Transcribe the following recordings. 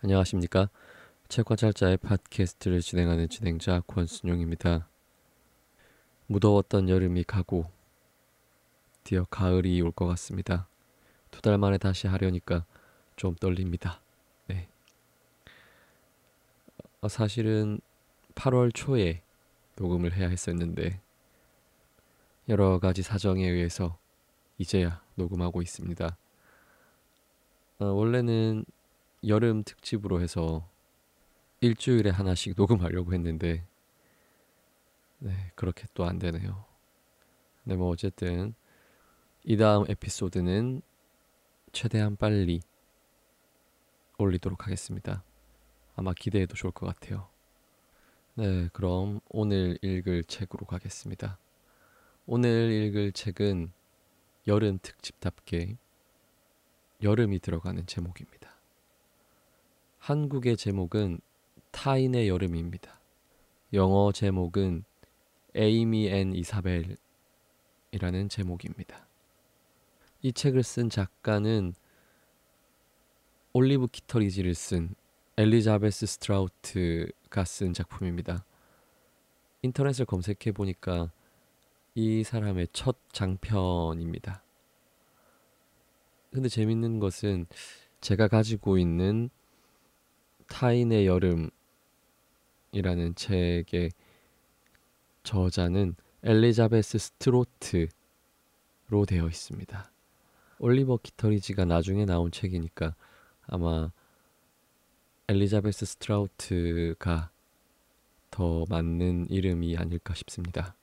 안녕하십니까? 책과찰자의 팟캐스트를 진행하는 진행자 권순용입니다. 무더웠던 여름이 가고 드디어 가을이 올 것 같습니다. 2달 만에 다시 하려니까 좀 떨립니다. 네. 사실은 8월 초에 녹음을 해야 했었는데 여러 가지 사정에 의해서 이제야 녹음하고 있습니다. 원래는 여름 특집으로 해서 일주일에 하나씩 녹음하려고 했는데 그렇게 또 안 되네요. 뭐 어쨌든 이 다음 에피소드는 최대한 빨리 올리도록 하겠습니다. 아마 기대해도 좋을 것 같아요. 그럼 오늘 읽을 책으로 가겠습니다. 오늘 읽을 책은 여름 특집답게 여름이 들어가는 제목입니다. 한국의 제목은 타인의 여름입니다. 영어 제목은 에이미 앤 이사벨이라는 제목입니다. 이 책을 쓴 작가는 올리브 키터리지를 쓴 엘리자베스 스트라우트가 쓴 작품입니다. 인터넷을 검색해 보니까 이 사람의 첫 장편입니다. 근데 재밌는 것은 제가 가지고 있는 타인의 여름이라는 책의 저자는 엘리자베스 스트로트로 되어 있습니다. 올리버 키터리지가 나중에 나온 책이니까 아마 엘리자베스 스트라우트가 더 맞는 이름이 아닐까 싶습니다.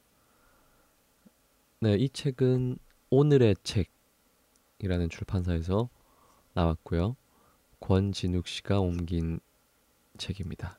이 책은 오늘의 책이라는 출판사에서 나왔고요. 권진욱 씨가 옮긴 책입니다.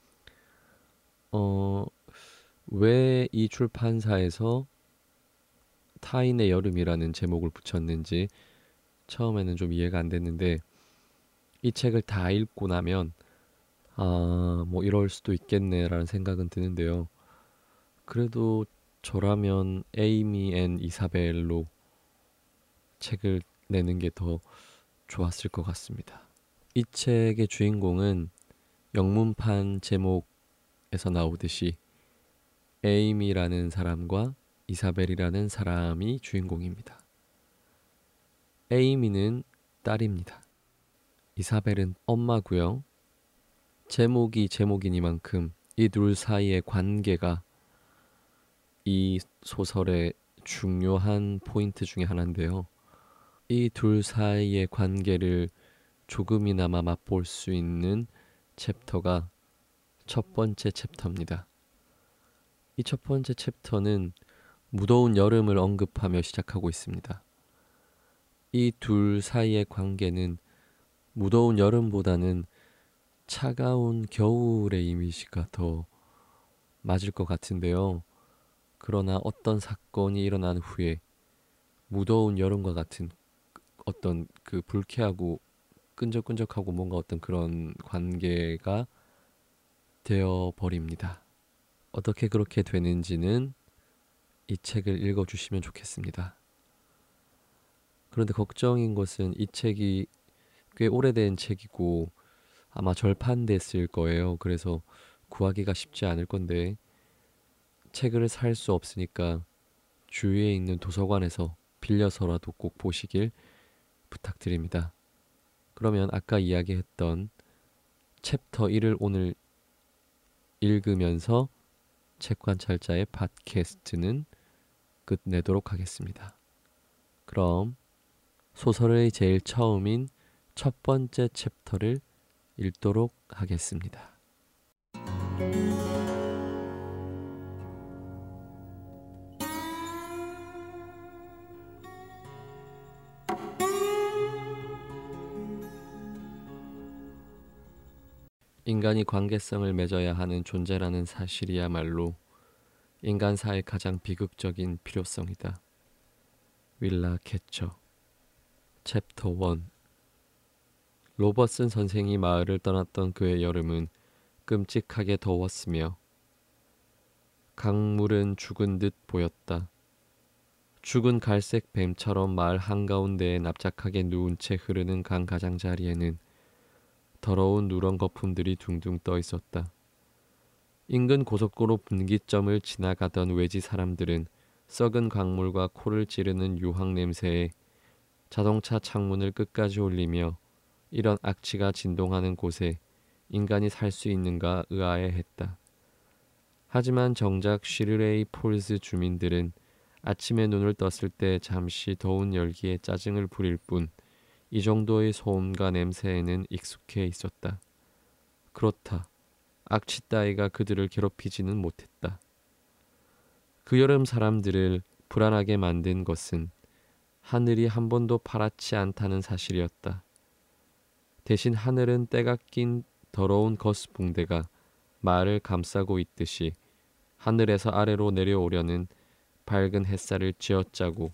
왜 이 출판사에서 타인의 여름이라는 제목을 붙였는지 처음에는 좀 이해가 안 됐는데 이 책을 다 읽고 나면 뭐 이럴 수도 있겠네라는 생각은 드는데요. 그래도 저라면 에이미 앤 이사벨로 책을 내는 게 더 좋았을 것 같습니다. 이 책의 주인공은 영문판 제목에서 나오듯이 에이미라는 사람과 이사벨이라는 사람이 주인공입니다. 에이미는 딸입니다. 이사벨은 엄마고요. 제목이 제목이니만큼 이 둘 사이의 관계가 이 소설의 중요한 포인트 중에 하나인데요. 이 둘 사이의 관계를 조금이나마 맛볼 수 있는 챕터가 첫 번째 챕터입니다. 이 첫 번째 챕터는 무더운 여름을 언급하며 시작하고 있습니다. 이 둘 사이의 관계는 무더운 여름보다는 차가운 겨울의 이미지가 더 맞을 것 같은데요. 그러나 어떤 사건이 일어난 후에 무더운 여름과 같은 어떤 그 불쾌하고 끈적끈적하고 뭔가 어떤 그런 관계가 되어버립니다. 어떻게 그렇게 되는지는 이 책을 읽어주시면 좋겠습니다. 그런데 걱정인 것은 이 책이 꽤 오래된 책이고 아마 절판됐을 거예요. 그래서 구하기가 쉽지 않을 건데 책을 살 수 없으니까 주위에 있는 도서관에서 빌려서라도 꼭 보시길 부탁드립니다. 그러면 아까 이야기했던 챕터 1을 오늘 읽으면서 책관찰자의 팟캐스트는 끝내도록 하겠습니다. 그럼 소설의 제일 처음인 첫 번째 챕터를 읽도록 하겠습니다. 인간이 관계성을 맺어야 하는 존재라는 사실이야말로 인간사의 가장 비극적인 필요성이다. 윌라 캐처. 챕터 1. 로버슨 선생이 마을을 떠났던 그의 여름은 끔찍하게 더웠으며 강물은 죽은 듯 보였다. 죽은 갈색 뱀처럼 마을 한가운데에 납작하게 누운 채 흐르는 강 가장자리에는 더러운 누런 거품들이 둥둥 떠 있었다. 인근 고속도로 분기점을 지나가던 외지 사람들은 썩은 광물과 코를 찌르는 유황 냄새에 자동차 창문을 끝까지 올리며 이런 악취가 진동하는 곳에 인간이 살 수 있는가 의아해했다. 하지만 정작 쉬르레이 폴스 주민들은 아침에 눈을 떴을 때 잠시 더운 열기에 짜증을 부릴 뿐 이 정도의 소음과 냄새에는 익숙해 있었다. 그렇다. 악취 따위가 그들을 괴롭히지는 못했다. 그 여름 사람들을 불안하게 만든 것은 하늘이 한 번도 파랗지 않다는 사실이었다. 대신 하늘은 때가 낀 더러운 거스붕대가 마을을 감싸고 있듯이 하늘에서 아래로 내려오려는 밝은 햇살을 쥐어짜고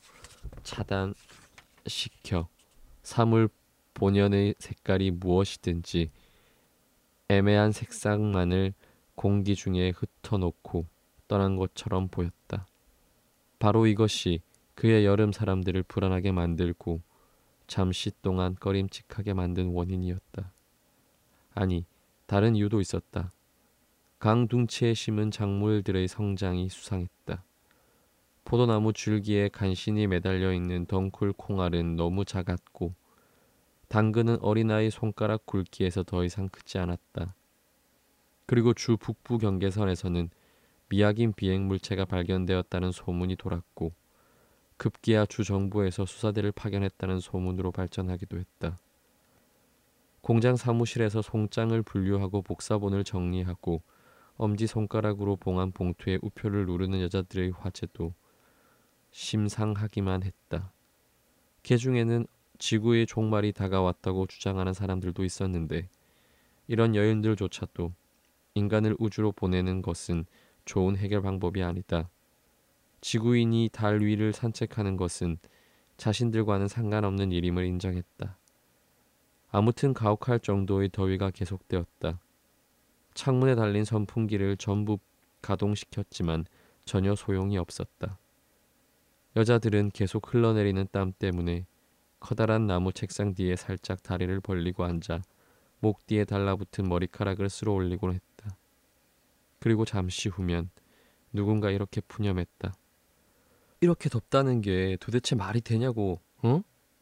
차단시켜 사물 본연의 색깔이 무엇이든지 애매한 색상만을 공기 중에 흩어놓고 떠난 것처럼 보였다. 바로 이것이 그의 여름 사람들을 불안하게 만들고 잠시 동안 꺼림칙하게 만든 원인이었다. 아니, 다른 이유도 있었다. 강둥치에 심은 작물들의 성장이 수상했다. 포도나무 줄기에 간신히 매달려 있는 덩쿨 콩알은 너무 작았고 당근은 어린아이 손가락 굵기에서 더 이상 크지 않았다. 그리고 주 북부 경계선에서는 미약인 비행물체가 발견되었다는 소문이 돌았고 급기야 주 정부에서 수사대를 파견했다는 소문으로 발전하기도 했다. 공장 사무실에서 송장을 분류하고 복사본을 정리하고 엄지손가락으로 봉한 봉투에 우표를 누르는 여자들의 화제도 심상하기만 했다. 그 중에는 지구의 종말이 다가왔다고 주장하는 사람들도 있었는데 이런 여인들조차도 인간을 우주로 보내는 것은 좋은 해결 방법이 아니다. 지구인이 달 위를 산책하는 것은 자신들과는 상관없는 일임을 인정했다. 아무튼 가혹할 정도의 더위가 계속되었다. 창문에 달린 선풍기를 전부 가동시켰지만 전혀 소용이 없었다. 여자들은 계속 흘러내리는 땀 때문에 커다란 나무 책상 뒤에 살짝 다리를 벌리고 앉아 목 뒤에 달라붙은 머리카락을 쓸어 올리곤 했다. 그리고 잠시 후면 누군가 이렇게 푸념했다. 이렇게 덥다는 게 도대체 말이 되냐고, 응?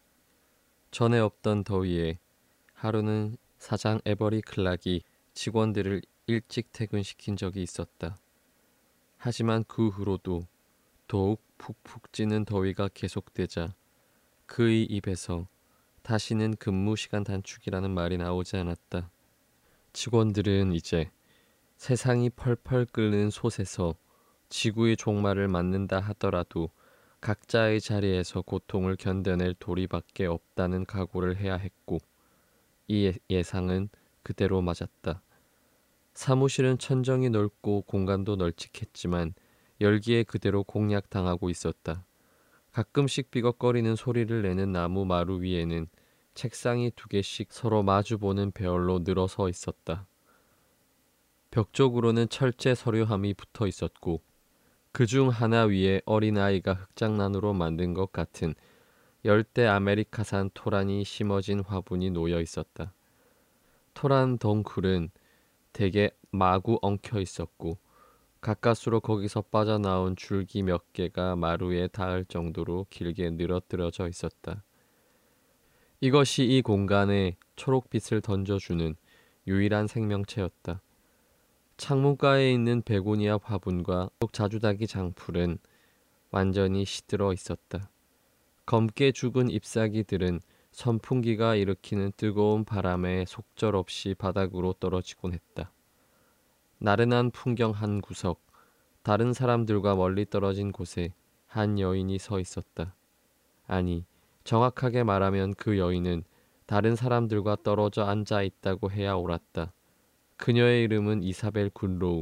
전에 없던 더위에 하루는 사장 에버리 클락이 직원들을 일찍 퇴근시킨 적이 있었다. 하지만 그 후로도 더욱 푹푹 찌는 더위가 계속되자 그의 입에서 다시는 근무 시간 단축이라는 말이 나오지 않았다. 직원들은 이제 세상이 펄펄 끓는 솥에서 지구의 종말을 맞는다 하더라도 각자의 자리에서 고통을 견뎌낼 도리밖에 없다는 각오를 해야 했고 이 예상은 그대로 맞았다. 사무실은 천정이 넓고 공간도 널찍했지만 열기에 그대로 공략당하고 있었다. 가끔씩 삐걱거리는 소리를 내는 나무 마루 위에는 책상이 2개씩 서로 마주보는 배열로 늘어서 있었다. 벽 쪽으로는 철제 서류함이 붙어 있었고 그중 하나 위에 어린아이가 흙장난으로 만든 것 같은 열대 아메리카산 토란이 심어진 화분이 놓여 있었다. 토란 덩쿨은 대개 마구 엉켜 있었고 가까스로 거기서 빠져나온 줄기 몇 개가 마루에 닿을 정도로 길게 늘어뜨려져 있었다. 이것이 이 공간에 초록빛을 던져주는 유일한 생명체였다. 창문가에 있는 베고니아 화분과 자주닥이 장풀은 완전히 시들어 있었다. 검게 죽은 잎사귀들은 선풍기가 일으키는 뜨거운 바람에 속절없이 바닥으로 떨어지곤 했다. 나른한 풍경 한 구석, 다른 사람들과 멀리 떨어진 곳에 한 여인이 서 있었다. 아니, 정확하게 말하면 그 여인은 다른 사람들과 떨어져 앉아 있다고 해야 옳았다. 그녀의 이름은 이사벨 굴로우.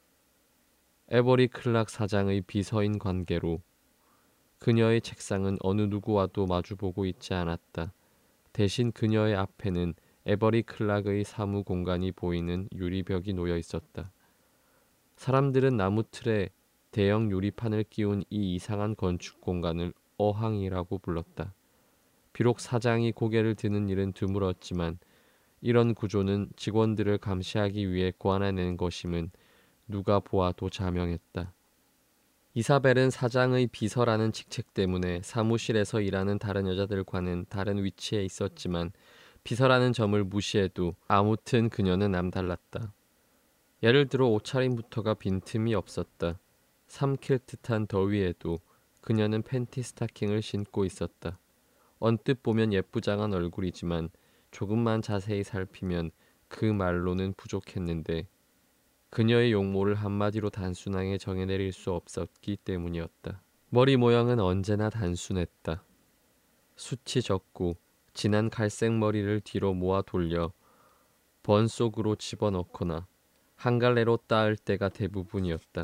에버리 클락 사장의 비서인 관계로 그녀의 책상은 어느 누구와도 마주보고 있지 않았다. 대신 그녀의 앞에는 에버리 클락의 사무 공간이 보이는 유리벽이 놓여 있었다. 사람들은 나무 틀에 대형 유리판을 끼운 이 이상한 건축 공간을 어항이라고 불렀다. 비록 사장이 고개를 드는 일은 드물었지만 이런 구조는 직원들을 감시하기 위해 고안해낸 것임은 누가 보아도 자명했다. 이사벨은 사장의 비서라는 직책 때문에 사무실에서 일하는 다른 여자들과는 다른 위치에 있었지만 비서라는 점을 무시해도 아무튼 그녀는 남달랐다. 예를 들어 옷차림부터가 빈틈이 없었다. 삼킬 듯한 더위에도 그녀는 팬티 스타킹을 신고 있었다. 언뜻 보면 예쁘장한 얼굴이지만 조금만 자세히 살피면 그 말로는 부족했는데 그녀의 용모를 한마디로 단순하게 정해내릴 수 없었기 때문이었다. 머리 모양은 언제나 단순했다. 숱이 적고 진한 갈색 머리를 뒤로 모아 돌려 번 속으로 집어넣거나 한 갈래로 따을 때가 대부분이었다.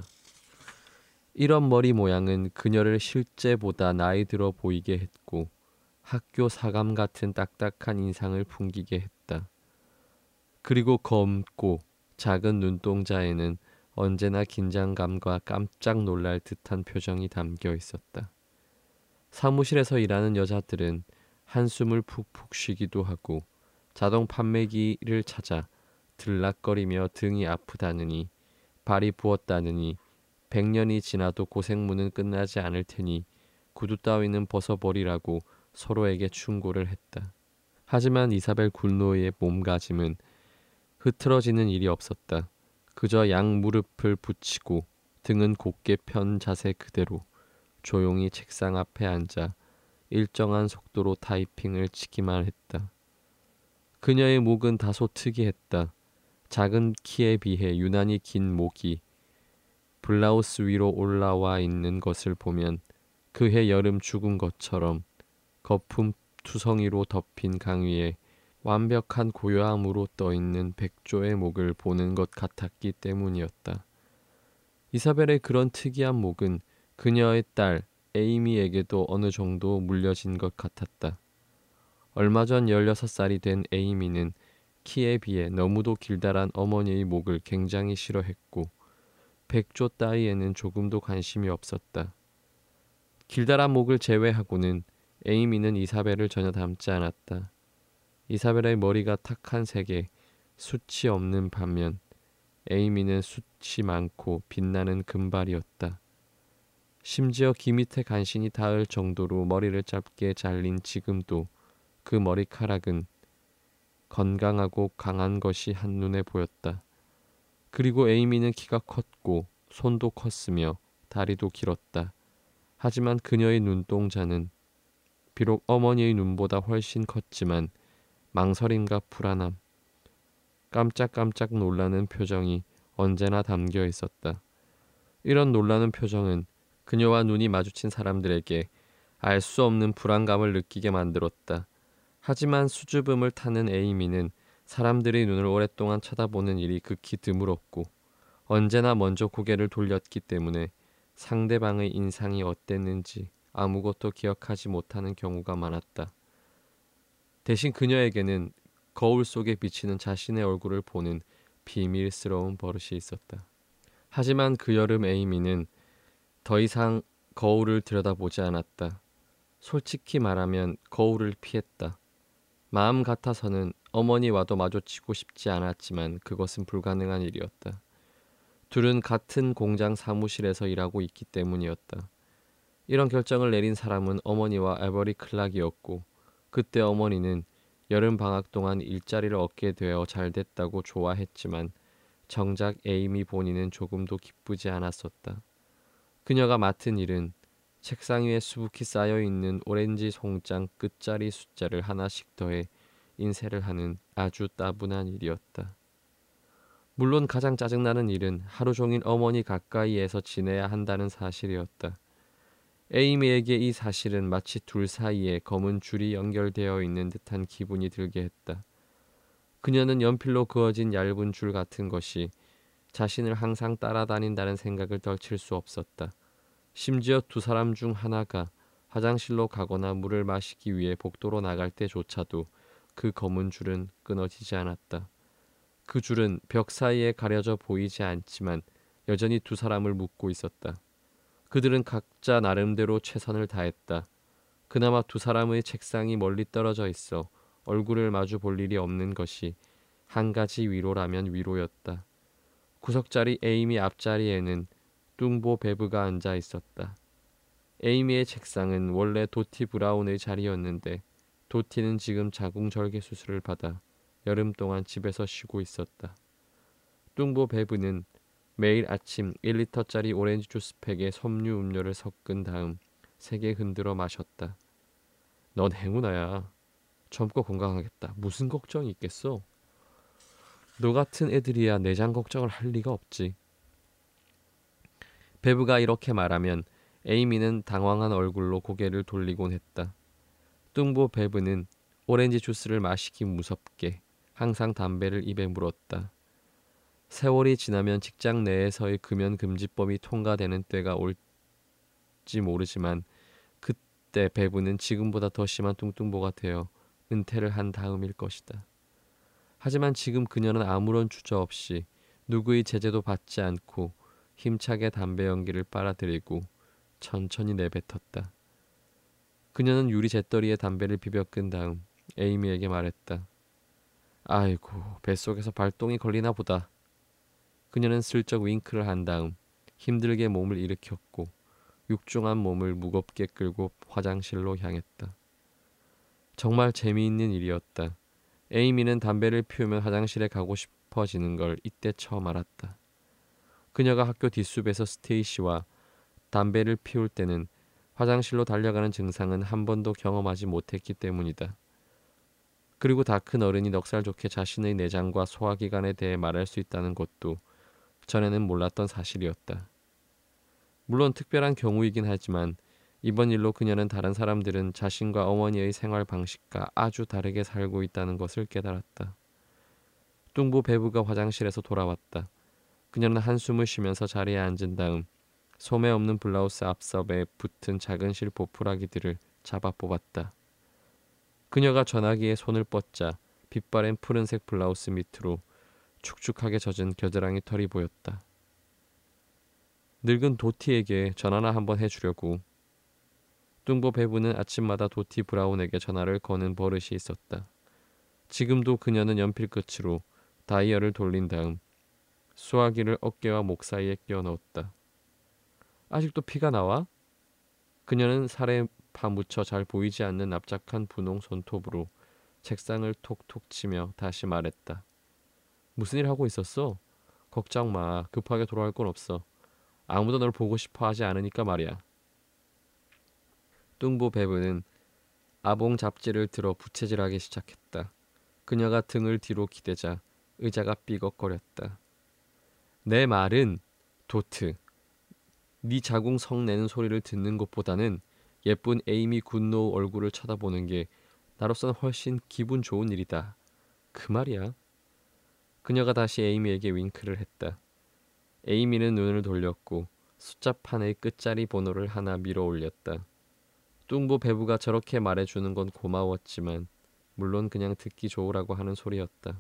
이런 머리 모양은 그녀를 실제보다 나이 들어 보이게 했고 학교 사감 같은 딱딱한 인상을 풍기게 했다. 그리고 검고 작은 눈동자에는 언제나 긴장감과 깜짝 놀랄 듯한 표정이 담겨 있었다. 사무실에서 일하는 여자들은 한숨을 푹푹 쉬기도 하고 자동 판매기를 찾아 들락거리며 등이 아프다느니 발이 부었다느니 100년이 지나도 고생문은 끝나지 않을 테니 구두 따위는 벗어버리라고 서로에게 충고를 했다. 하지만 이사벨 굴노이의 몸가짐은 흐트러지는 일이 없었다. 그저 양 무릎을 붙이고 등은 곧게 편 자세 그대로 조용히 책상 앞에 앉아 일정한 속도로 타이핑을 치기만 했다. 그녀의 목은 다소 특이했다. 작은 키에 비해 유난히 긴 목이 블라우스 위로 올라와 있는 것을 보면 그해 여름 죽은 것처럼 거품 투성이로 덮인 강 위에 완벽한 고요함으로 떠있는 백조의 목을 보는 것 같았기 때문이었다. 이사벨의 그런 특이한 목은 그녀의 딸 에이미에게도 어느 정도 물려진 것 같았다. 얼마 전 16살이 된 에이미는 키에 비해 너무도 길다란 어머니의 목을 굉장히 싫어했고 백조 따위에는 조금도 관심이 없었다. 길다란 목을 제외하고는 에이미는 이사벨을 전혀 닮지 않았다. 이사벨의 머리가 탁한 색에 숱이 없는 반면 에이미는 숱이 많고 빛나는 금발이었다. 심지어 귀 밑에 간신히 닿을 정도로 머리를 짧게 잘린 지금도 그 머리카락은 건강하고 강한 것이 한눈에 보였다. 그리고 에이미는 키가 컸고 손도 컸으며 다리도 길었다. 하지만 그녀의 눈동자는 비록 어머니의 눈보다 훨씬 컸지만 망설임과 불안함, 깜짝깜짝 놀라는 표정이 언제나 담겨 있었다. 이런 놀라는 표정은 그녀와 눈이 마주친 사람들에게 알 수 없는 불안감을 느끼게 만들었다. 하지만 수줍음을 타는 에이미는 사람들의 눈을 오랫동안 쳐다보는 일이 극히 드물었고 언제나 먼저 고개를 돌렸기 때문에 상대방의 인상이 어땠는지 아무것도 기억하지 못하는 경우가 많았다. 대신 그녀에게는 거울 속에 비치는 자신의 얼굴을 보는 비밀스러운 버릇이 있었다. 하지만 그 여름 에이미는 더 이상 거울을 들여다보지 않았다. 솔직히 말하면 거울을 피했다. 마음 같아서는 어머니와도 마주치고 싶지 않았지만 그것은 불가능한 일이었다. 둘은 같은 공장 사무실에서 일하고 있기 때문이었다. 이런 결정을 내린 사람은 어머니와 에버리 클락이었고 그때 어머니는 여름 방학 동안 일자리를 얻게 되어 잘 됐다고 좋아했지만 정작 에이미 본인은 조금도 기쁘지 않았었다. 그녀가 맡은 일은 책상 위에 수북히 쌓여있는 오렌지 송장 끝자리 숫자를 하나씩 더해 인쇄를 하는 아주 따분한 일이었다. 물론 가장 짜증나는 일은 하루 종일 어머니 가까이에서 지내야 한다는 사실이었다. 에이미에게 이 사실은 마치 둘 사이에 검은 줄이 연결되어 있는 듯한 기분이 들게 했다. 그녀는 연필로 그어진 얇은 줄 같은 것이 자신을 항상 따라다닌다는 생각을 덜칠 수 없었다. 심지어 두 사람 중 하나가 화장실로 가거나 물을 마시기 위해 복도로 나갈 때조차도 그 검은 줄은 끊어지지 않았다. 그 줄은 벽 사이에 가려져 보이지 않지만 여전히 두 사람을 묶고 있었다. 그들은 각자 나름대로 최선을 다했다. 그나마 두 사람의 책상이 멀리 떨어져 있어 얼굴을 마주 볼 일이 없는 것이 한 가지 위로라면 위로였다. 구석자리 에이미 앞자리에는 뚱보 베브가 앉아 있었다. 에이미의 책상은 원래 도티 브라운의 자리였는데 도티는 지금 자궁절개 수술을 받아 여름 동안 집에서 쉬고 있었다. 뚱보 베브는 매일 아침 1리터짜리 오렌지 주스팩에 섬유 음료를 섞은 다음 3개 흔들어 마셨다. 넌 행운아야. 젊고 건강하겠다. 무슨 걱정이 있겠어? 너 같은 애들이야 내장 걱정을 할 리가 없지. 베브가 이렇게 말하면 에이미는 당황한 얼굴로 고개를 돌리곤 했다. 뚱보 베브는 오렌지 주스를 마시기 무섭게 항상 담배를 입에 물었다. 세월이 지나면 직장 내에서의 금연금지법이 통과되는 때가 올지 모르지만 그때 베브는 지금보다 더 심한 뚱뚱보가 되어 은퇴를 한 다음일 것이다. 하지만 지금 그녀는 아무런 주저없이 누구의 제재도 받지 않고 힘차게 담배 연기를 빨아들이고 천천히 내뱉었다. 그녀는 유리 재떨이에 담배를 비벼 끈 다음 에이미에게 말했다. 아이고, 뱃속에서 발동이 걸리나 보다. 그녀는 슬쩍 윙크를 한 다음 힘들게 몸을 일으켰고 육중한 몸을 무겁게 끌고 화장실로 향했다. 정말 재미있는 일이었다. 에이미는 담배를 피우면 화장실에 가고 싶어지는 걸 이때 처음 알았다. 그녀가 학교 뒷숲에서 스테이시와 담배를 피울 때는 화장실로 달려가는 증상은 한 번도 경험하지 못했기 때문이다. 그리고 다 큰 어른이 넉살 좋게 자신의 내장과 소화기관에 대해 말할 수 있다는 것도 전에는 몰랐던 사실이었다. 물론 특별한 경우이긴 하지만 이번 일로 그녀는 다른 사람들은 자신과 어머니의 생활 방식과 아주 다르게 살고 있다는 것을 깨달았다. 뚱보 베브가 화장실에서 돌아왔다. 그녀는 한숨을 쉬면서 자리에 앉은 다음 소매 없는 블라우스 앞섭에 붙은 작은 실 보풀하기들을 잡아 뽑았다. 그녀가 전화기에 손을 뻗자 빛바랜 푸른색 블라우스 밑으로 축축하게 젖은 겨드랑이 털이 보였다. 늙은 도티에게 전화나 한번 해주려고. 뚱보 베브는 아침마다 도티 브라운에게 전화를 거는 버릇이 있었다. 지금도 그녀는 연필 끝으로 다이얼을 돌린 다음 수화기를 어깨와 목 사이에 끼워 넣었다. 아직도 피가 나와? 그녀는 살에 파묻혀 잘 보이지 않는 납작한 분홍 손톱으로 책상을 톡톡 치며 다시 말했다. 무슨 일 하고 있었어? 걱정 마. 급하게 돌아갈 건 없어. 아무도 널 보고 싶어 하지 않으니까 말이야. 뚱보 베브는 아봉 잡지를 들어 부채질하기 시작했다. 그녀가 등을 뒤로 기대자 의자가 삐걱거렸다. 내 말은 도트. 네 자궁 성 내는 소리를 듣는 것보다는 예쁜 에이미 굿노우 얼굴을 쳐다보는 게 나로서는 훨씬 기분 좋은 일이다. 그 말이야. 그녀가 다시 에이미에게 윙크를 했다. 에이미는 눈을 돌렸고 숫자판의 끝자리 번호를 하나 밀어 올렸다. 뚱보 베브가 저렇게 말해주는 건 고마웠지만 물론 그냥 듣기 좋으라고 하는 소리였다.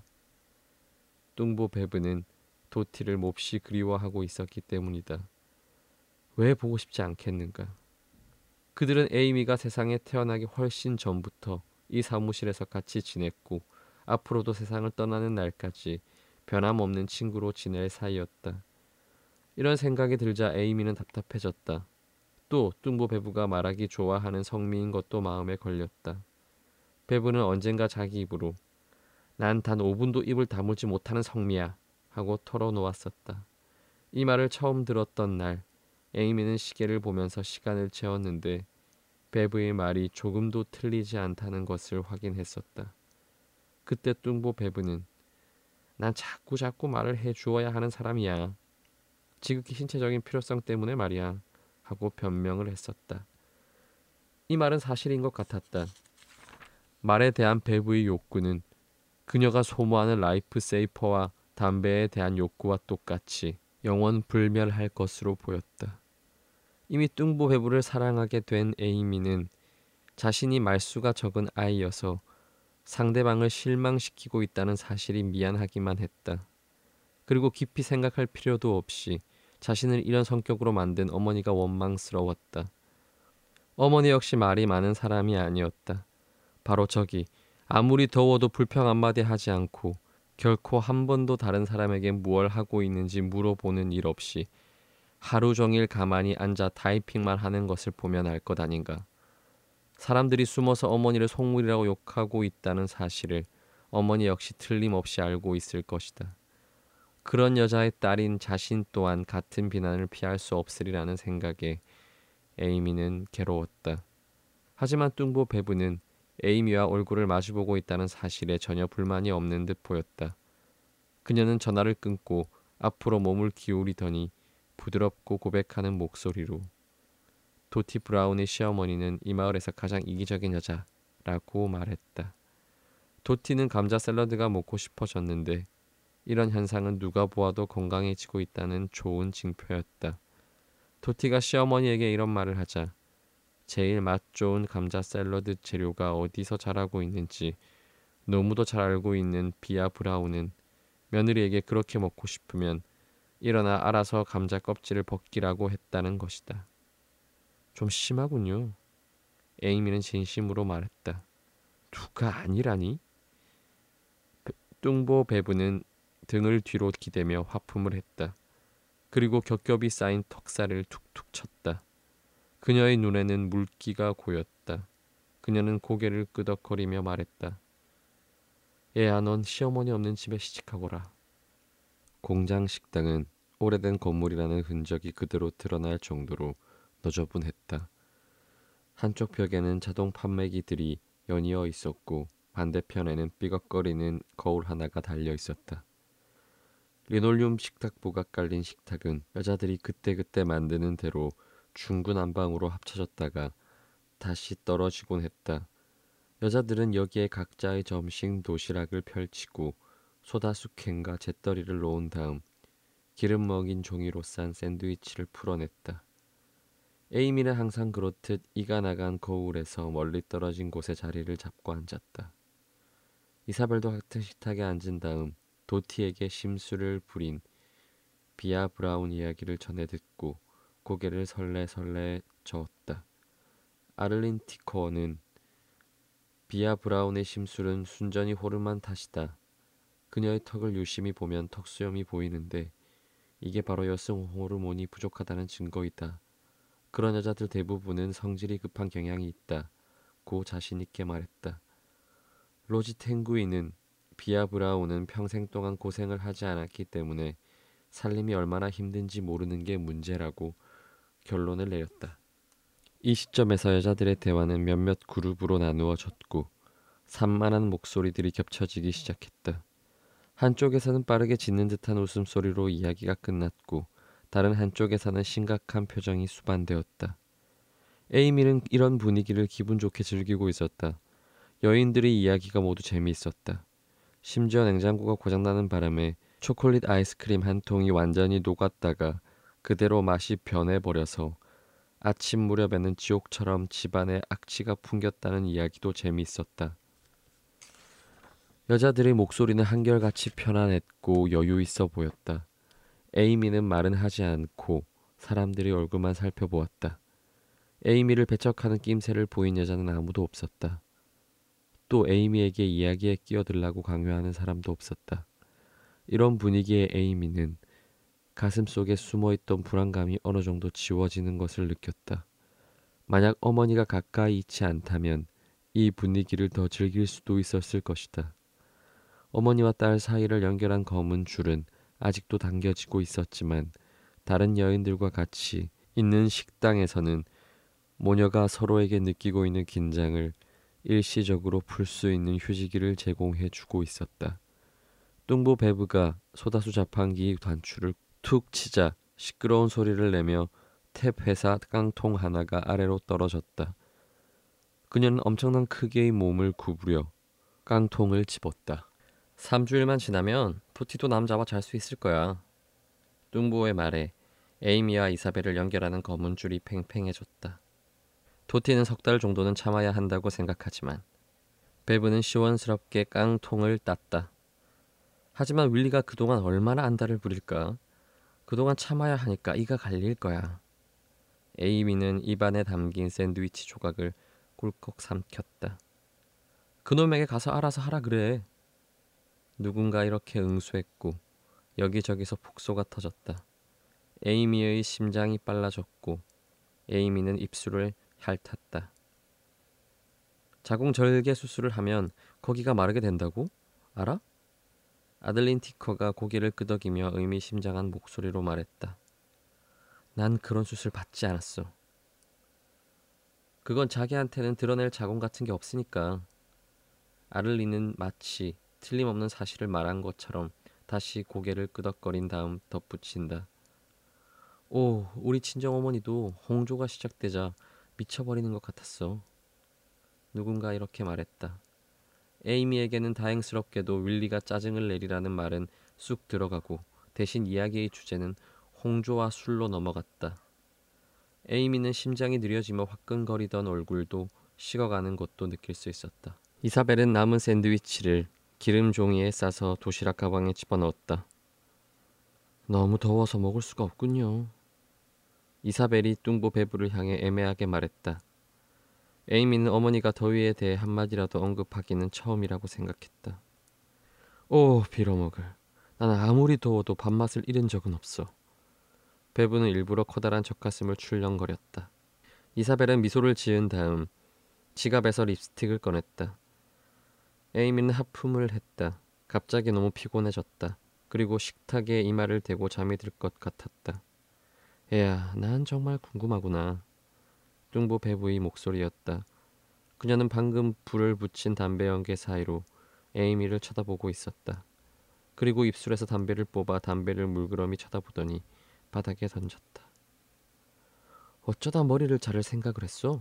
뚱보 베브는 도티를 몹시 그리워하고 있었기 때문이다. 왜 보고 싶지 않겠는가? 그들은 에이미가 세상에 태어나기 훨씬 전부터 이 사무실에서 같이 지냈고 앞으로도 세상을 떠나는 날까지 변함없는 친구로 지낼 사이였다. 이런 생각이 들자 에이미는 답답해졌다. 또 뚱보 베브가 말하기 좋아하는 성미인 것도 마음에 걸렸다. 베브는 언젠가 자기 입으로 난 단 5분도 입을 다물지 못하는 성미야 하고 털어놓았었다. 이 말을 처음 들었던 날 에이미는 시계를 보면서 시간을 채웠는데 베브의 말이 조금도 틀리지 않다는 것을 확인했었다. 그때 뚱보 베브는 난 자꾸 말을 해주어야 하는 사람이야. 지극히 신체적인 필요성 때문에 말이야 하고 변명을 했었다. 이 말은 사실인 것 같았다. 말에 대한 베브의 욕구는 그녀가 소모하는 라이프 세이퍼와 담배에 대한 욕구와 똑같이 영원 불멸할 것으로 보였다. 이미 뚱보 베브를 사랑하게 된 에이미는 자신이 말수가 적은 아이여서 상대방을 실망시키고 있다는 사실이 미안하기만 했다. 그리고 깊이 생각할 필요도 없이 자신을 이런 성격으로 만든 어머니가 원망스러웠다. 어머니 역시 말이 많은 사람이 아니었다. 바로 저기 아무리 더워도 불평 한마디 하지 않고 결코 한 번도 다른 사람에게 무얼 하고 있는지 물어보는 일 없이 하루 종일 가만히 앉아 타이핑만 하는 것을 보면 알 것 아닌가. 사람들이 숨어서 어머니를 속물이라고 욕하고 있다는 사실을 어머니 역시 틀림없이 알고 있을 것이다. 그런 여자의 딸인 자신 또한 같은 비난을 피할 수 없으리라는 생각에 에이미는 괴로웠다. 하지만 뚱보 배부는 에이미와 얼굴을 마주보고 있다는 사실에 전혀 불만이 없는 듯 보였다. 그녀는 전화를 끊고 앞으로 몸을 기울이더니 부드럽고 고백하는 목소리로 도티 브라운의 시어머니는 이 마을에서 가장 이기적인 여자라고 말했다. 도티는 감자 샐러드가 먹고 싶어졌는데 이런 현상은 누가 보아도 건강해지고 있다는 좋은 징표였다. 도티가 시어머니에게 이런 말을 하자 제일 맛 좋은 감자 샐러드 재료가 어디서 자라고 있는지 너무도 잘 알고 있는 비아 브라운은 며느리에게 그렇게 먹고 싶으면 일어나 알아서 감자 껍질을 벗기라고 했다는 것이다. 좀 심하군요. 에이미는 진심으로 말했다. 누가 아니라니? 뚱보 배부는 등을 뒤로 기대며 화품을 했다. 그리고 겹겹이 쌓인 턱살을 툭툭 쳤다. 그녀의 눈에는 물기가 고였다. 그녀는 고개를 끄덕거리며 말했다. 얘야, 넌 시어머니 없는 집에 시집가거라. 공장 식당은 오래된 건물이라는 흔적이 그대로 드러날 정도로 너저분했다. 한쪽 벽에는 자동 판매기들이 연이어 있었고 반대편에는 삐걱거리는 거울 하나가 달려 있었다. 리놀륨 식탁보가 깔린 식탁은 여자들이 그때그때 만드는 대로 중구난방으로 합쳐졌다가 다시 떨어지곤 했다. 여자들은 여기에 각자의 점심 도시락을 펼치고 소다숙캔과 잿더리를 놓은 다음 기름 먹인 종이로 싼 샌드위치를 풀어냈다. 에이미는 항상 그렇듯 이가 나간 거울에서 멀리 떨어진 곳에 자리를 잡고 앉았다. 이사벨도 같은 식탁에 앉은 다음 도티에게 심술을 부린 비아 브라운 이야기를 전해 듣고 고개를 설레설레 저었다. 아를린 티커는 비아 브라운의 심술은 순전히 호르몬 탓이다. 그녀의 턱을 유심히 보면 턱수염이 보이는데 이게 바로 여성 호르몬이 부족하다는 증거이다. 그런 여자들 대부분은 성질이 급한 경향이 있다. 고 자신 있게 말했다. 로지 탱구이는 비아 브라운은 평생 동안 고생을 하지 않았기 때문에 살림이 얼마나 힘든지 모르는 게 문제라고 결론을 내렸다. 이 시점에서 여자들의 대화는 몇몇 그룹으로 나누어졌고 산만한 목소리들이 겹쳐지기 시작했다. 한쪽에서는 빠르게 짖는 듯한 웃음소리로 이야기가 끝났고 다른 한쪽에서는 심각한 표정이 수반되었다. 에이미는 이런 분위기를 기분 좋게 즐기고 있었다. 여인들의 이야기가 모두 재미있었다. 심지어 냉장고가 고장나는 바람에 초콜릿 아이스크림 한 통이 완전히 녹았다가 그대로 맛이 변해버려서 아침 무렵에는 지옥처럼 집안에 악취가 풍겼다는 이야기도 재미있었다. 여자들의 목소리는 한결같이 편안했고 여유 있어 보였다. 에이미는 말은 하지 않고 사람들의 얼굴만 살펴보았다. 에이미를 배척하는 낌새를 보인 여자는 아무도 없었다. 또 에이미에게 이야기에 끼어들라고 강요하는 사람도 없었다. 이런 분위기에 에이미는 가슴속에 숨어있던 불안감이 어느 정도 지워지는 것을 느꼈다. 만약 어머니가 가까이 있지 않다면 이 분위기를 더 즐길 수도 있었을 것이다. 어머니와 딸 사이를 연결한 검은 줄은 아직도 당겨지고 있었지만 다른 여인들과 같이 있는 식당에서는 모녀가 서로에게 느끼고 있는 긴장을 일시적으로 풀 수 있는 휴지기를 제공해 주고 있었다. 뚱보 베브가 소다수 자판기 단추를 툭 치자 시끄러운 소리를 내며 탭 회사 깡통 하나가 아래로 떨어졌다. 그녀는 엄청난 크기의 몸을 구부려 깡통을 집었다. 3주일만 지나면 토티도 남자와 잘 수 있을 거야. 뚱보의 말에 에이미와 이사벨을 연결하는 검은 줄이 팽팽해졌다. 토티는 3달 정도는 참아야 한다고 생각하지만 베브는 시원스럽게 깡통을 땄다. 하지만 윌리가 그동안 얼마나 안달을 부릴까? 그동안 참아야 하니까 이가 갈릴 거야. 에이미는 입안에 담긴 샌드위치 조각을 꿀꺽 삼켰다. 그놈에게 가서 알아서 하라 그래. 누군가 이렇게 응수했고 여기저기서 폭소가 터졌다. 에이미의 심장이 빨라졌고 에이미는 입술을 핥았다. 자궁절개 수술을 하면 거기가 마르게 된다고? 알아? 아들린 티커가 고개를 끄덕이며 의미심장한 목소리로 말했다. 난 그런 수술 받지 않았어. 그건 자기한테는 드러낼 자궁 같은 게 없으니까. 아들린은 마치 틀림없는 사실을 말한 것처럼 다시 고개를 끄덕거린 다음 덧붙인다. 오, 우리 친정어머니도 홍조가 시작되자 미쳐버리는 것 같았어. 누군가 이렇게 말했다. 에이미에게는 다행스럽게도 윌리가 짜증을 내리라는 말은 쑥 들어가고 대신 이야기의 주제는 홍조와 술로 넘어갔다. 에이미는 심장이 느려지며 화끈거리던 얼굴도 식어가는 것도 느낄 수 있었다. 이사벨은 남은 샌드위치를 기름 종이에 싸서 도시락 가방에 집어넣었다. 너무 더워서 먹을 수가 없군요. 이사벨이 뚱보 배부를 향해 애매하게 말했다. 에이미는 어머니가 더위에 대해 한마디라도 언급하기는 처음이라고 생각했다. 오, 빌어먹을. 나는 아무리 더워도 밥맛을 잃은 적은 없어. 베브는 일부러 커다란 젖가슴을 출렁거렸다. 이사벨은 미소를 지은 다음 지갑에서 립스틱을 꺼냈다. 에이미는 하품을 했다. 갑자기 너무 피곤해졌다. 그리고 식탁에 이마를 대고 잠이 들 것 같았다. 애야, 난 정말 궁금하구나. 뚱보 배부의 목소리였다. 그녀는 방금 불을 붙인 담배 연기 사이로 에이미를 쳐다보고 있었다. 그리고 입술에서 담배를 뽑아 담배를 물끄러미 쳐다보더니 바닥에 던졌다. 어쩌다 머리를 자를 생각을 했어?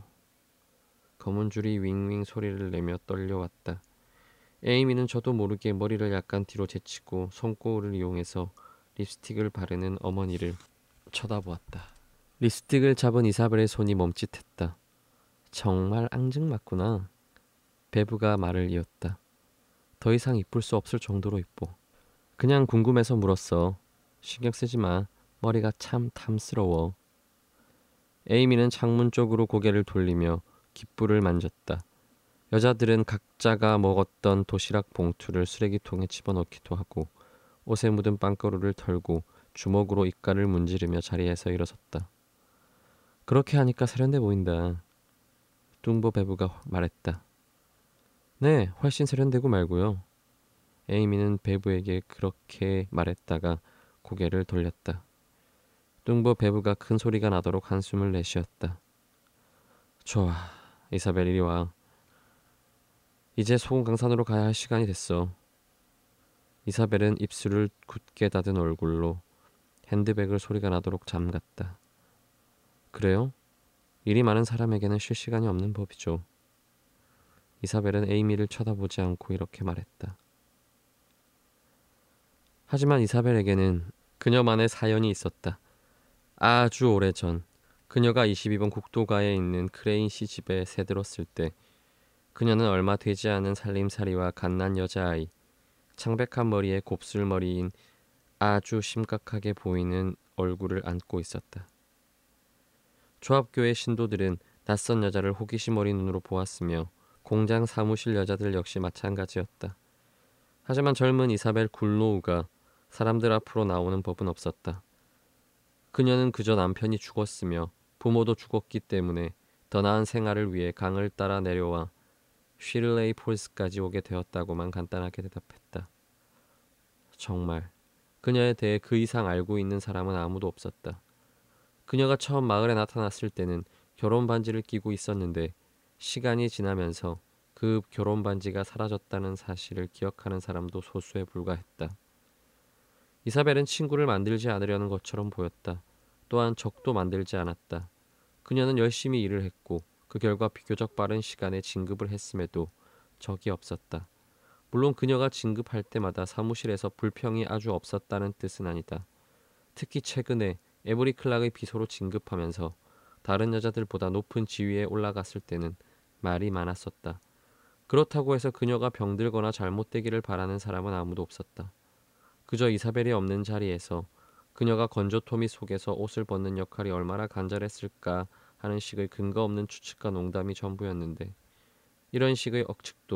검은 줄이 윙윙 소리를 내며 떨려왔다. 에이미는 저도 모르게 머리를 약간 뒤로 제치고 손꼬울을 이용해서 립스틱을 바르는 어머니를 쳐다보았다. 립스틱을 잡은 이사벨의 손이 멈칫했다. 정말 앙증맞구나. 베브가 말을 이었다. 더 이상 이쁠 수 없을 정도로 이뻐. 그냥 궁금해서 물었어. 신경 쓰지 마. 머리가 참 탐스러워. 에이미는 창문 쪽으로 고개를 돌리며 깃불을 만졌다. 여자들은 각자가 먹었던 도시락 봉투를 쓰레기통에 집어넣기도 하고 옷에 묻은 빵가루를 털고 주먹으로 입가를 문지르며 자리에서 일어섰다. 그렇게 하니까 세련돼 보인다. 뚱보 배부가 말했다. 네, 훨씬 세련되고 말고요. 에이미는 배부에게 그렇게 말했다가 고개를 돌렸다. 뚱보 배부가 큰 소리가 나도록 한숨을 내쉬었다. 좋아, 이사벨 이리 와. 이제 소금 강산으로 가야 할 시간이 됐어. 이사벨은 입술을 굳게 닫은 얼굴로 핸드백을 소리가 나도록 잠갔다. 그래요? 일이 많은 사람에게는 쉴 시간이 없는 법이죠. 이사벨은 에이미를 쳐다보지 않고 이렇게 말했다. 하지만 이사벨에게는 그녀만의 사연이 있었다. 아주 오래전 그녀가 22번 국도가에 있는 크레인시 집에 새들었을 때 그녀는 얼마 되지 않은 살림살이와 갓난 여자아이, 창백한 머리에 곱슬머리인 아주 심각하게 보이는 얼굴을 안고 있었다. 조합교회 신도들은 낯선 여자를 호기심 어린 눈으로 보았으며 공장 사무실 여자들 역시 마찬가지였다. 하지만 젊은 이사벨 굴로우가 사람들 앞으로 나오는 법은 없었다. 그녀는 그저 남편이 죽었으며 부모도 죽었기 때문에 더 나은 생활을 위해 강을 따라 내려와 쉬를레이 폴스까지 오게 되었다고만 간단하게 대답했다. 정말 그녀에 대해 그 이상 알고 있는 사람은 아무도 없었다. 그녀가 처음 마을에 나타났을 때는 결혼 반지를 끼고 있었는데 시간이 지나면서 그 결혼 반지가 사라졌다는 사실을 기억하는 사람도 소수에 불과했다. 이사벨은 친구를 만들지 않으려는 것처럼 보였다. 또한 적도 만들지 않았다. 그녀는 열심히 일을 했고 그 결과 비교적 빠른 시간에 진급을 했음에도 적이 없었다. 물론 그녀가 진급할 때마다 사무실에서 불평이 아주 없었다는 뜻은 아니다. 특히 최근에 에브리 클락의 비서로 진급하면서 다른 여자들보다 높은 지위에 올라갔을 때는 말이 많았었다. 그렇다고 해서 그녀가 병들거나 잘못되기를 바라는 사람은 아무도 없었다. 그저 이사벨이 없는 자리에서 그녀가 건조토미 속에서 옷을 벗는 역할이 얼마나 간절했을까 하는 식의 근거 없는 추측과 농담이 전부였는데 이런 식의 억측도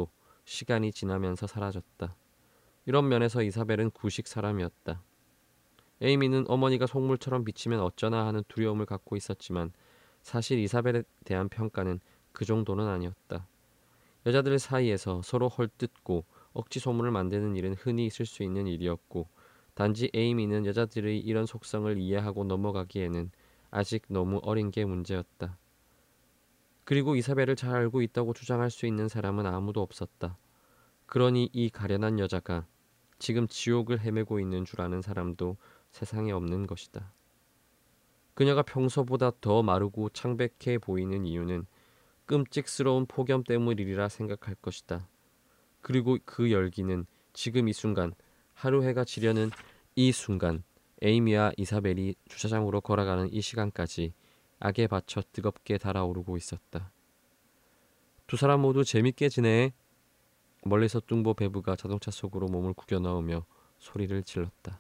시간이 지나면서 사라졌다. 이런 면에서 이사벨은 구식 사람이었다. 에이미는 어머니가 속물처럼 비치면 어쩌나 하는 두려움을 갖고 있었지만 사실 이사벨에 대한 평가는 그 정도는 아니었다. 여자들 사이에서 서로 헐뜯고 억지 소문을 만드는 일은 흔히 있을 수 있는 일이었고 단지 에이미는 여자들의 이런 속성을 이해하고 넘어가기에는 아직 너무 어린 게 문제였다. 그리고 이사벨을 잘 알고 있다고 주장할 수 있는 사람은 아무도 없었다. 그러니 이 가련한 여자가 지금 지옥을 헤매고 있는 줄 아는 사람도 세상에 없는 것이다. 그녀가 평소보다 더 마르고 창백해 보이는 이유는 끔찍스러운 폭염 때문이리라 생각할 것이다. 그리고 그 열기는 지금 이 순간, 하루 해가 지려는 이 순간, 에이미와 이사벨이 주차장으로 걸어가는 이 시간까지 악에 받쳐 뜨겁게 달아오르고 있었다. 두 사람 모두 재밌게 지내. 멀리서 뚱보 배부가 자동차 속으로 몸을 구겨 넣으며 소리를 질렀다.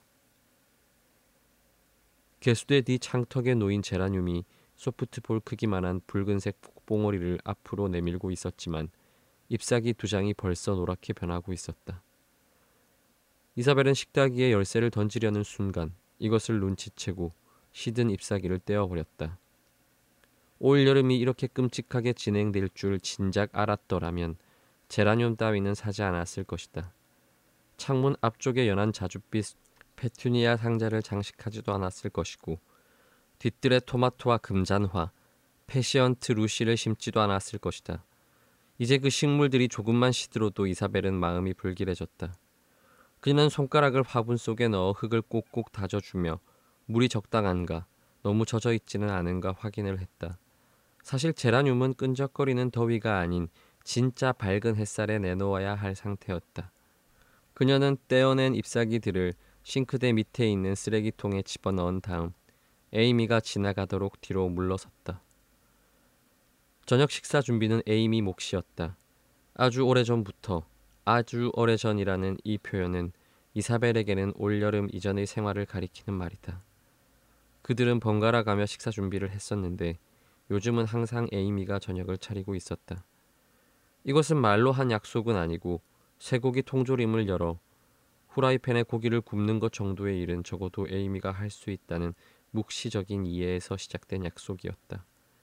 개수대 뒤 창턱에 놓인 제라늄이 소프트볼 크기만한 붉은색 봉오리를 앞으로 내밀고 있었지만 잎사귀 두 장이 벌써 노랗게 변하고 있었다. 이사벨은 식탁 위에 열쇠를 던지려는 순간 이것을 눈치채고 시든 잎사귀를 떼어버렸다. 올여름이 이렇게 끔찍하게 진행될 줄 진작 알았더라면 제라늄 따위는 사지 않았을 것이다. 창문 앞쪽에 연한 자줏빛 페투니아 상자를 장식하지도 않았을 것이고 뒤뜰에 토마토와 금잔화, 패시언트 루시를 심지도 않았을 것이다. 이제 그 식물들이 조금만 시들어도 이사벨은 마음이 불길해졌다. 그녀는 손가락을 화분 속에 넣어 흙을 꼭꼭 다져주며 물이 적당한가, 너무 젖어 있지는 않은가 확인을 했다. 사실 제라늄은 끈적거리는 더위가 아닌 진짜 밝은 햇살에 내놓아야 할 상태였다. 그녀는 떼어낸 잎사귀들을 싱크대 밑에 있는 쓰레기통에 집어넣은 다음 에이미가 지나가도록 뒤로 물러섰다. 저녁 식사 준비는 에이미 몫이었다. 아주 오래전부터, 아주 오래전이라는 이 표현은 이사벨에게는 올여름 이전의 생활을 가리키는 말이다. 그들은 번갈아 가며 식사 준비를 했었는데 요즘은 항상 에이미가 저녁을 차리고 있었다. 이것은 말로 한 약속은 아니고 쇠고기 통조림을 열어 후라이팬에 고기를 굽는 것 정도의 일은 적어도 에이미가 할 수 있다는 묵시적인 이해에서 시작된 약속이었다.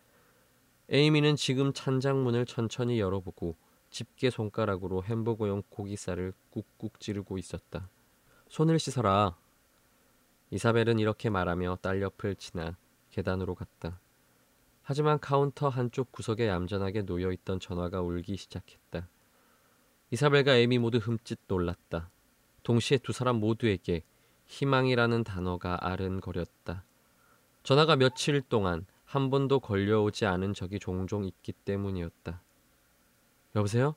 에이미는 지금 찬장문을 천천히 열어보고 집게 손가락으로 햄버거용 고기살을 꾹꾹 찌르고 있었다. 손을 씻어라. 이사벨은 이렇게 말하며 딸 옆을 지나 계단으로 갔다. 하지만 카운터 한쪽 구석에 얌전하게 놓여있던 전화가 울기 시작했다. 이사벨과 에이미 모두 흠칫 놀랐다. 동시에 두 사람 모두에게 희망이라는 단어가 아른거렸다. 전화가 며칠 동안 한 번도 걸려오지 않은 적이 종종 있기 때문이었다. 여보세요?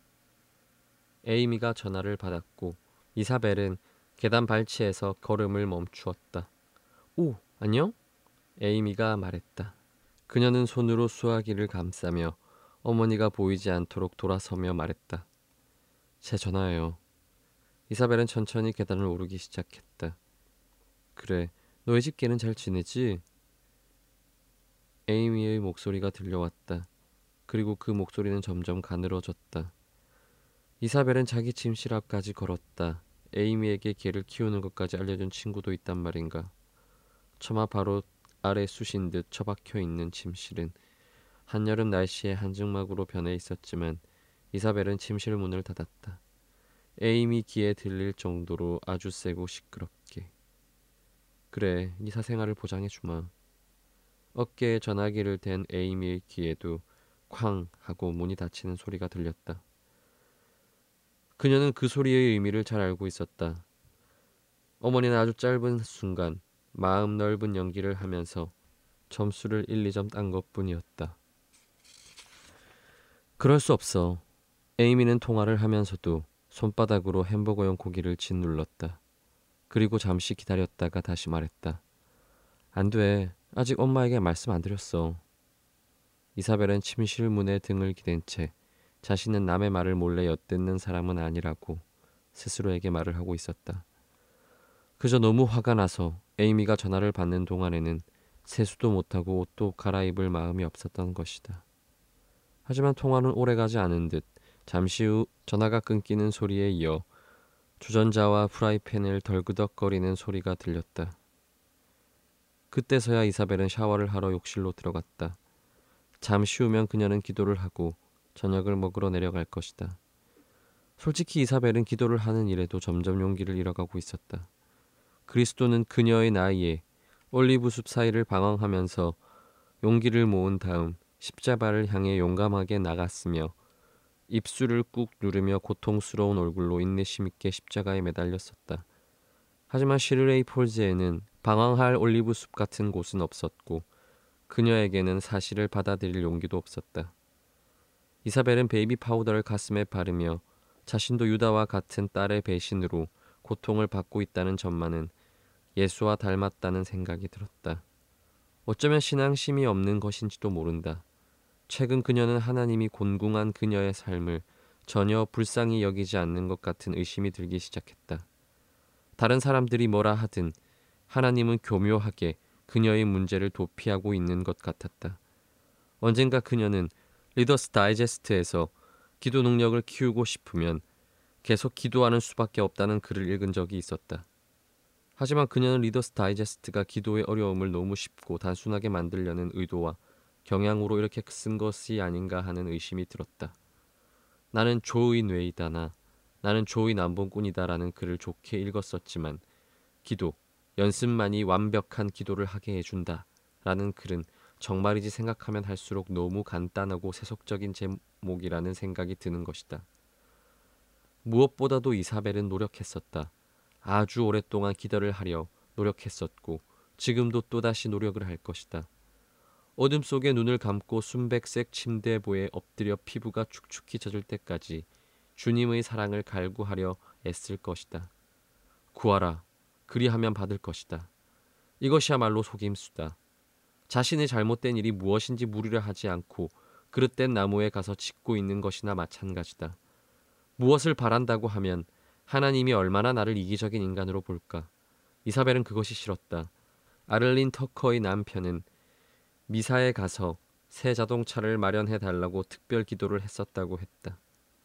에이미가 전화를 받았고 이사벨은 계단 발치에서 걸음을 멈추었다. 오, 안녕? 에이미가 말했다. 그녀는 손으로 수화기를 감싸며 어머니가 보이지 않도록 돌아서며 말했다. 제 전화예요. 이사벨은 천천히 계단을 오르기 시작했다. 그래, 너희 집 개는 잘 지내지? 에이미의 목소리가 들려왔다. 그리고 그 목소리는 점점 가늘어졌다. 이사벨은 자기 침실 앞까지 걸었다. 에이미에게 개를 키우는 것까지 알려준 친구도 있단 말인가. 처마 바로 아래 쑤신 듯 처박혀 있는 침실은 한여름 날씨에 한증막으로 변해 있었지만 이사벨은 침실 문을 닫았다. 에이미 귀에 들릴 정도로 아주 세고 시끄럽게. 그래, 네 사생활을 보장해주마. 어깨에 전화기를 댄 에이미의 귀에도 쾅 하고 문이 닫히는 소리가 들렸다. 그녀는 그 소리의 의미를 잘 알고 있었다. 어머니는 아주 짧은 순간 마음 넓은 연기를 하면서 점수를 1, 2점 딴 것뿐이었다. 그럴 수 없어. 에이미는 통화를 하면서도 손바닥으로 햄버거용 고기를 짓눌렀다. 그리고 잠시 기다렸다가 다시 말했다. 안 돼. 아직 엄마에게 말씀 안 드렸어. 이사벨은 침실 문에 등을 기댄 채 자신은 남의 말을 몰래 엿듣는 사람은 아니라고 스스로에게 말을 하고 있었다. 그저 너무 화가 나서 에이미가 전화를 받는 동안에는 세수도 못하고 옷도 갈아입을 마음이 없었던 것이다. 하지만 통화는 오래가지 않은 듯 잠시 후 전화가 끊기는 소리에 이어 주전자와 프라이팬을 덜그덕거리는 소리가 들렸다. 그때서야 이사벨은 샤워를 하러 욕실로 들어갔다. 잠시 후면 그녀는 기도를 하고 저녁을 먹으러 내려갈 것이다. 솔직히 이사벨은 기도를 하는 일에도 점점 용기를 잃어가고 있었다. 그리스도는 그녀의 나이에 올리브숲 사이를 방황하면서 용기를 모은 다음 십자가를 향해 용감하게 나갔으며 입술을 꾹 누르며 고통스러운 얼굴로 인내심 있게 십자가에 매달렸었다. 하지만 시르레이 폴즈에는 방황할 올리브숲 같은 곳은 없었고 그녀에게는 사실을 받아들일 용기도 없었다. 이사벨은 베이비 파우더를 가슴에 바르며 자신도 유다와 같은 딸의 배신으로 고통을 받고 있다는 점만은 예수와 닮았다는 생각이 들었다. 어쩌면 신앙심이 없는 것인지도 모른다. 최근 그녀는 하나님이 곤궁한 그녀의 삶을 전혀 불쌍히 여기지 않는 것 같은 의심이 들기 시작했다. 다른 사람들이 뭐라 하든 하나님은 교묘하게 그녀의 문제를 도피하고 있는 것 같았다. 언젠가 그녀는 리더스 다이제스트에서 기도 능력을 키우고 싶으면 계속 기도하는 수밖에 없다는 글을 읽은 적이 있었다. 하지만 그녀는 리더스 다이제스트가 기도의 어려움을 너무 쉽고 단순하게 만들려는 의도와 경향으로 이렇게 쓴 것이 아닌가 하는 의심이 들었다. 나는 조의 뇌이다나 나는 조의 남봉꾼이다라는 글을 좋게 읽었었지만 기도, 연습만이 완벽한 기도를 하게 해준다 라는 글은 정말이지 생각하면 할수록 너무 간단하고 세속적인 제목이라는 생각이 드는 것이다. 무엇보다도 이사벨은 노력했었다. 아주 오랫동안 기도를 하려 노력했었고 지금도 또다시 노력을 할 것이다. 어둠 속에 눈을 감고 순백색 침대보에 엎드려 피부가 축축히 젖을 때까지 주님의 사랑을 갈구하려 애쓸 것이다. 구하라. 그리하면 받을 것이다. 이것이야말로 속임수다. 자신의 잘못된 일이 무엇인지 물으려 하지 않고 그릇된 나무에 가서 짚고 있는 것이나 마찬가지다. 무엇을 바란다고 하면 하나님이 얼마나 나를 이기적인 인간으로 볼까. 이사벨은 그것이 싫었다. 아를린 터커의 남편은 미사에 가서 새 자동차를 마련해 달라고 특별 기도를 했었다고 했다.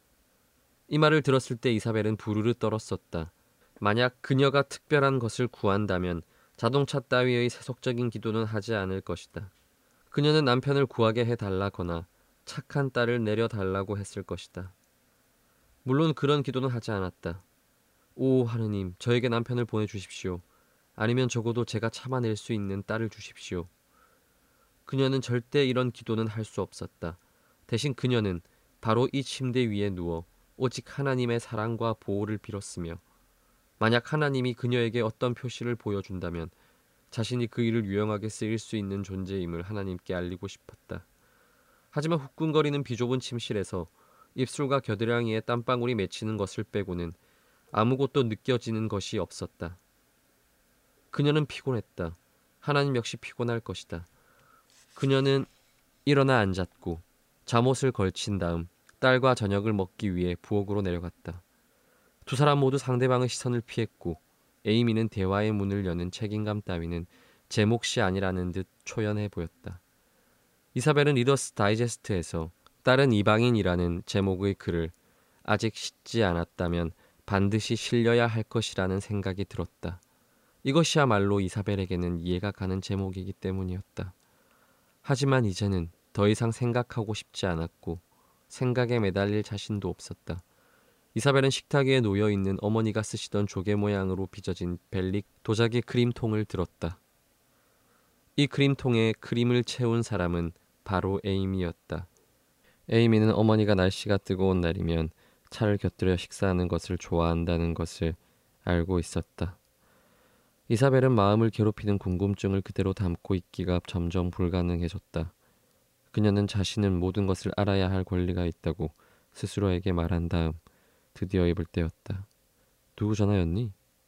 이 말을 들었을 때 이사벨은 부르르 떨었었다. 만약 그녀가 특별한 것을 구한다면 자동차 따위의 세속적인 기도는 하지 않을 것이다. 그녀는 남편을 구하게 해달라거나 착한 딸을 내려달라고 했을 것이다. 물론 그런 기도는 하지 않았다. 오 하느님, 저에게 남편을 보내주십시오. 아니면 적어도 제가 참아낼 수 있는 딸을 주십시오. 그녀는 절대 이런 기도는 할 수 없었다. 대신 그녀는 바로 이 침대 위에 누워 오직 하나님의 사랑과 보호를 빌었으며 만약 하나님이 그녀에게 어떤 표시를 보여준다면 자신이 그 일을 유용하게 쓰일 수 있는 존재임을 하나님께 알리고 싶었다. 하지만 후끈거리는 비좁은 침실에서 입술과 겨드랑이에 땀방울이 맺히는 것을 빼고는 아무것도 느껴지는 것이 없었다. 그녀는 피곤했다. 하나님 역시 피곤할 것이다. 그녀는 일어나 앉았고 잠옷을 걸친 다음 딸과 저녁을 먹기 위해 부엌으로 내려갔다. 두 사람 모두 상대방의 시선을 피했고 에이미는 대화의 문을 여는 책임감 따위는 제 몫이 아니라는 듯 초연해 보였다. 이사벨은 리더스 다이제스트에서 딸은 이방인이라는 제목의 글을 아직 싣지 않았다면 반드시 실려야 할 것이라는 생각이 들었다. 이것이야말로 이사벨에게는 이해가 가는 제목이기 때문이었다. 하지만 이제는 더 이상 생각하고 싶지 않았고 생각에 매달릴 자신도 없었다. 이사벨은 식탁 위에 놓여있는 어머니가 쓰시던 조개 모양으로 빚어진 벨릭 도자기 크림통을 들었다. 이 크림통에 크림을 채운 사람은 바로 에이미였다. 에이미는 어머니가 날씨가 뜨거운 날이면 차를 곁들여 식사하는 것을 좋아한다는 것을 알고 있었다. 이사벨은 마음을 괴롭히는 궁금증을 그대로 담고 있기가 점점 불가능해졌다. 그녀는 자신은 모든 것을 알아야 할 권리가 있다고 스스로에게 말한 다음 드디어 입을 떼었다. 누구 전화였니?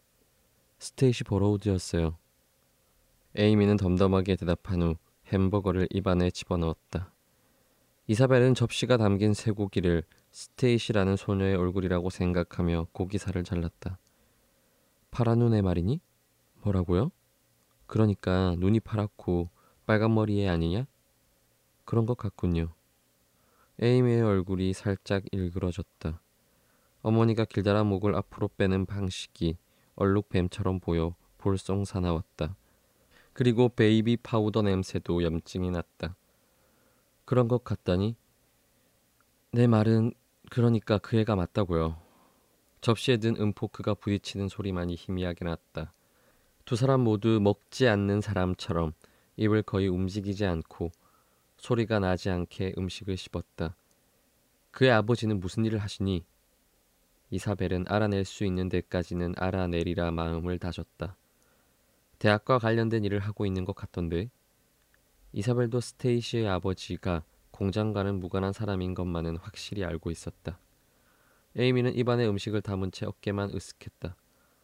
스테이시 버로우드였어요. 에이미는 덤덤하게 대답한 후 햄버거를 입안에 집어넣었다. 이사벨은 접시가 담긴 쇠고기를 스테이시라는 소녀의 얼굴이라고 생각하며 고기살을 잘랐다. 파란 눈의 말이니? 뭐라고요? 그러니까 눈이 파랗고 빨간 머리애 아니냐? 그런 것 같군요. 에이미의 얼굴이 살짝 일그러졌다. 어머니가 길다란 목을 앞으로 빼는 방식이 얼룩뱀처럼 보여 볼썽 사나웠다. 그리고 베이비 파우더 냄새도 염증이 났다. 그런 것 같다니? 내 말은 그러니까 그 애가 맞다고요. 접시에 든 음포크가 부딪히는 소리만이 희미하게 났다. 두 사람 모두 먹지 않는 사람처럼 입을 거의 움직이지 않고 소리가 나지 않게 음식을 씹었다. 그의 아버지는 무슨 일을 하시니? 이사벨은 알아낼 수 있는 데까지는 알아내리라 마음을 다졌다. 대학과 관련된 일을 하고 있는 것 같던데. 이사벨도 스테이시의 아버지가 공장과는 무관한 사람인 것만은 확실히 알고 있었다. 에이미는 입안에 음식을 담은 채 어깨만 으쓱했다.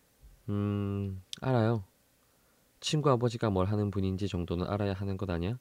알아요. 친구 아버지가 뭘 하는 분인지 정도는 알아야 하는 것 아니야?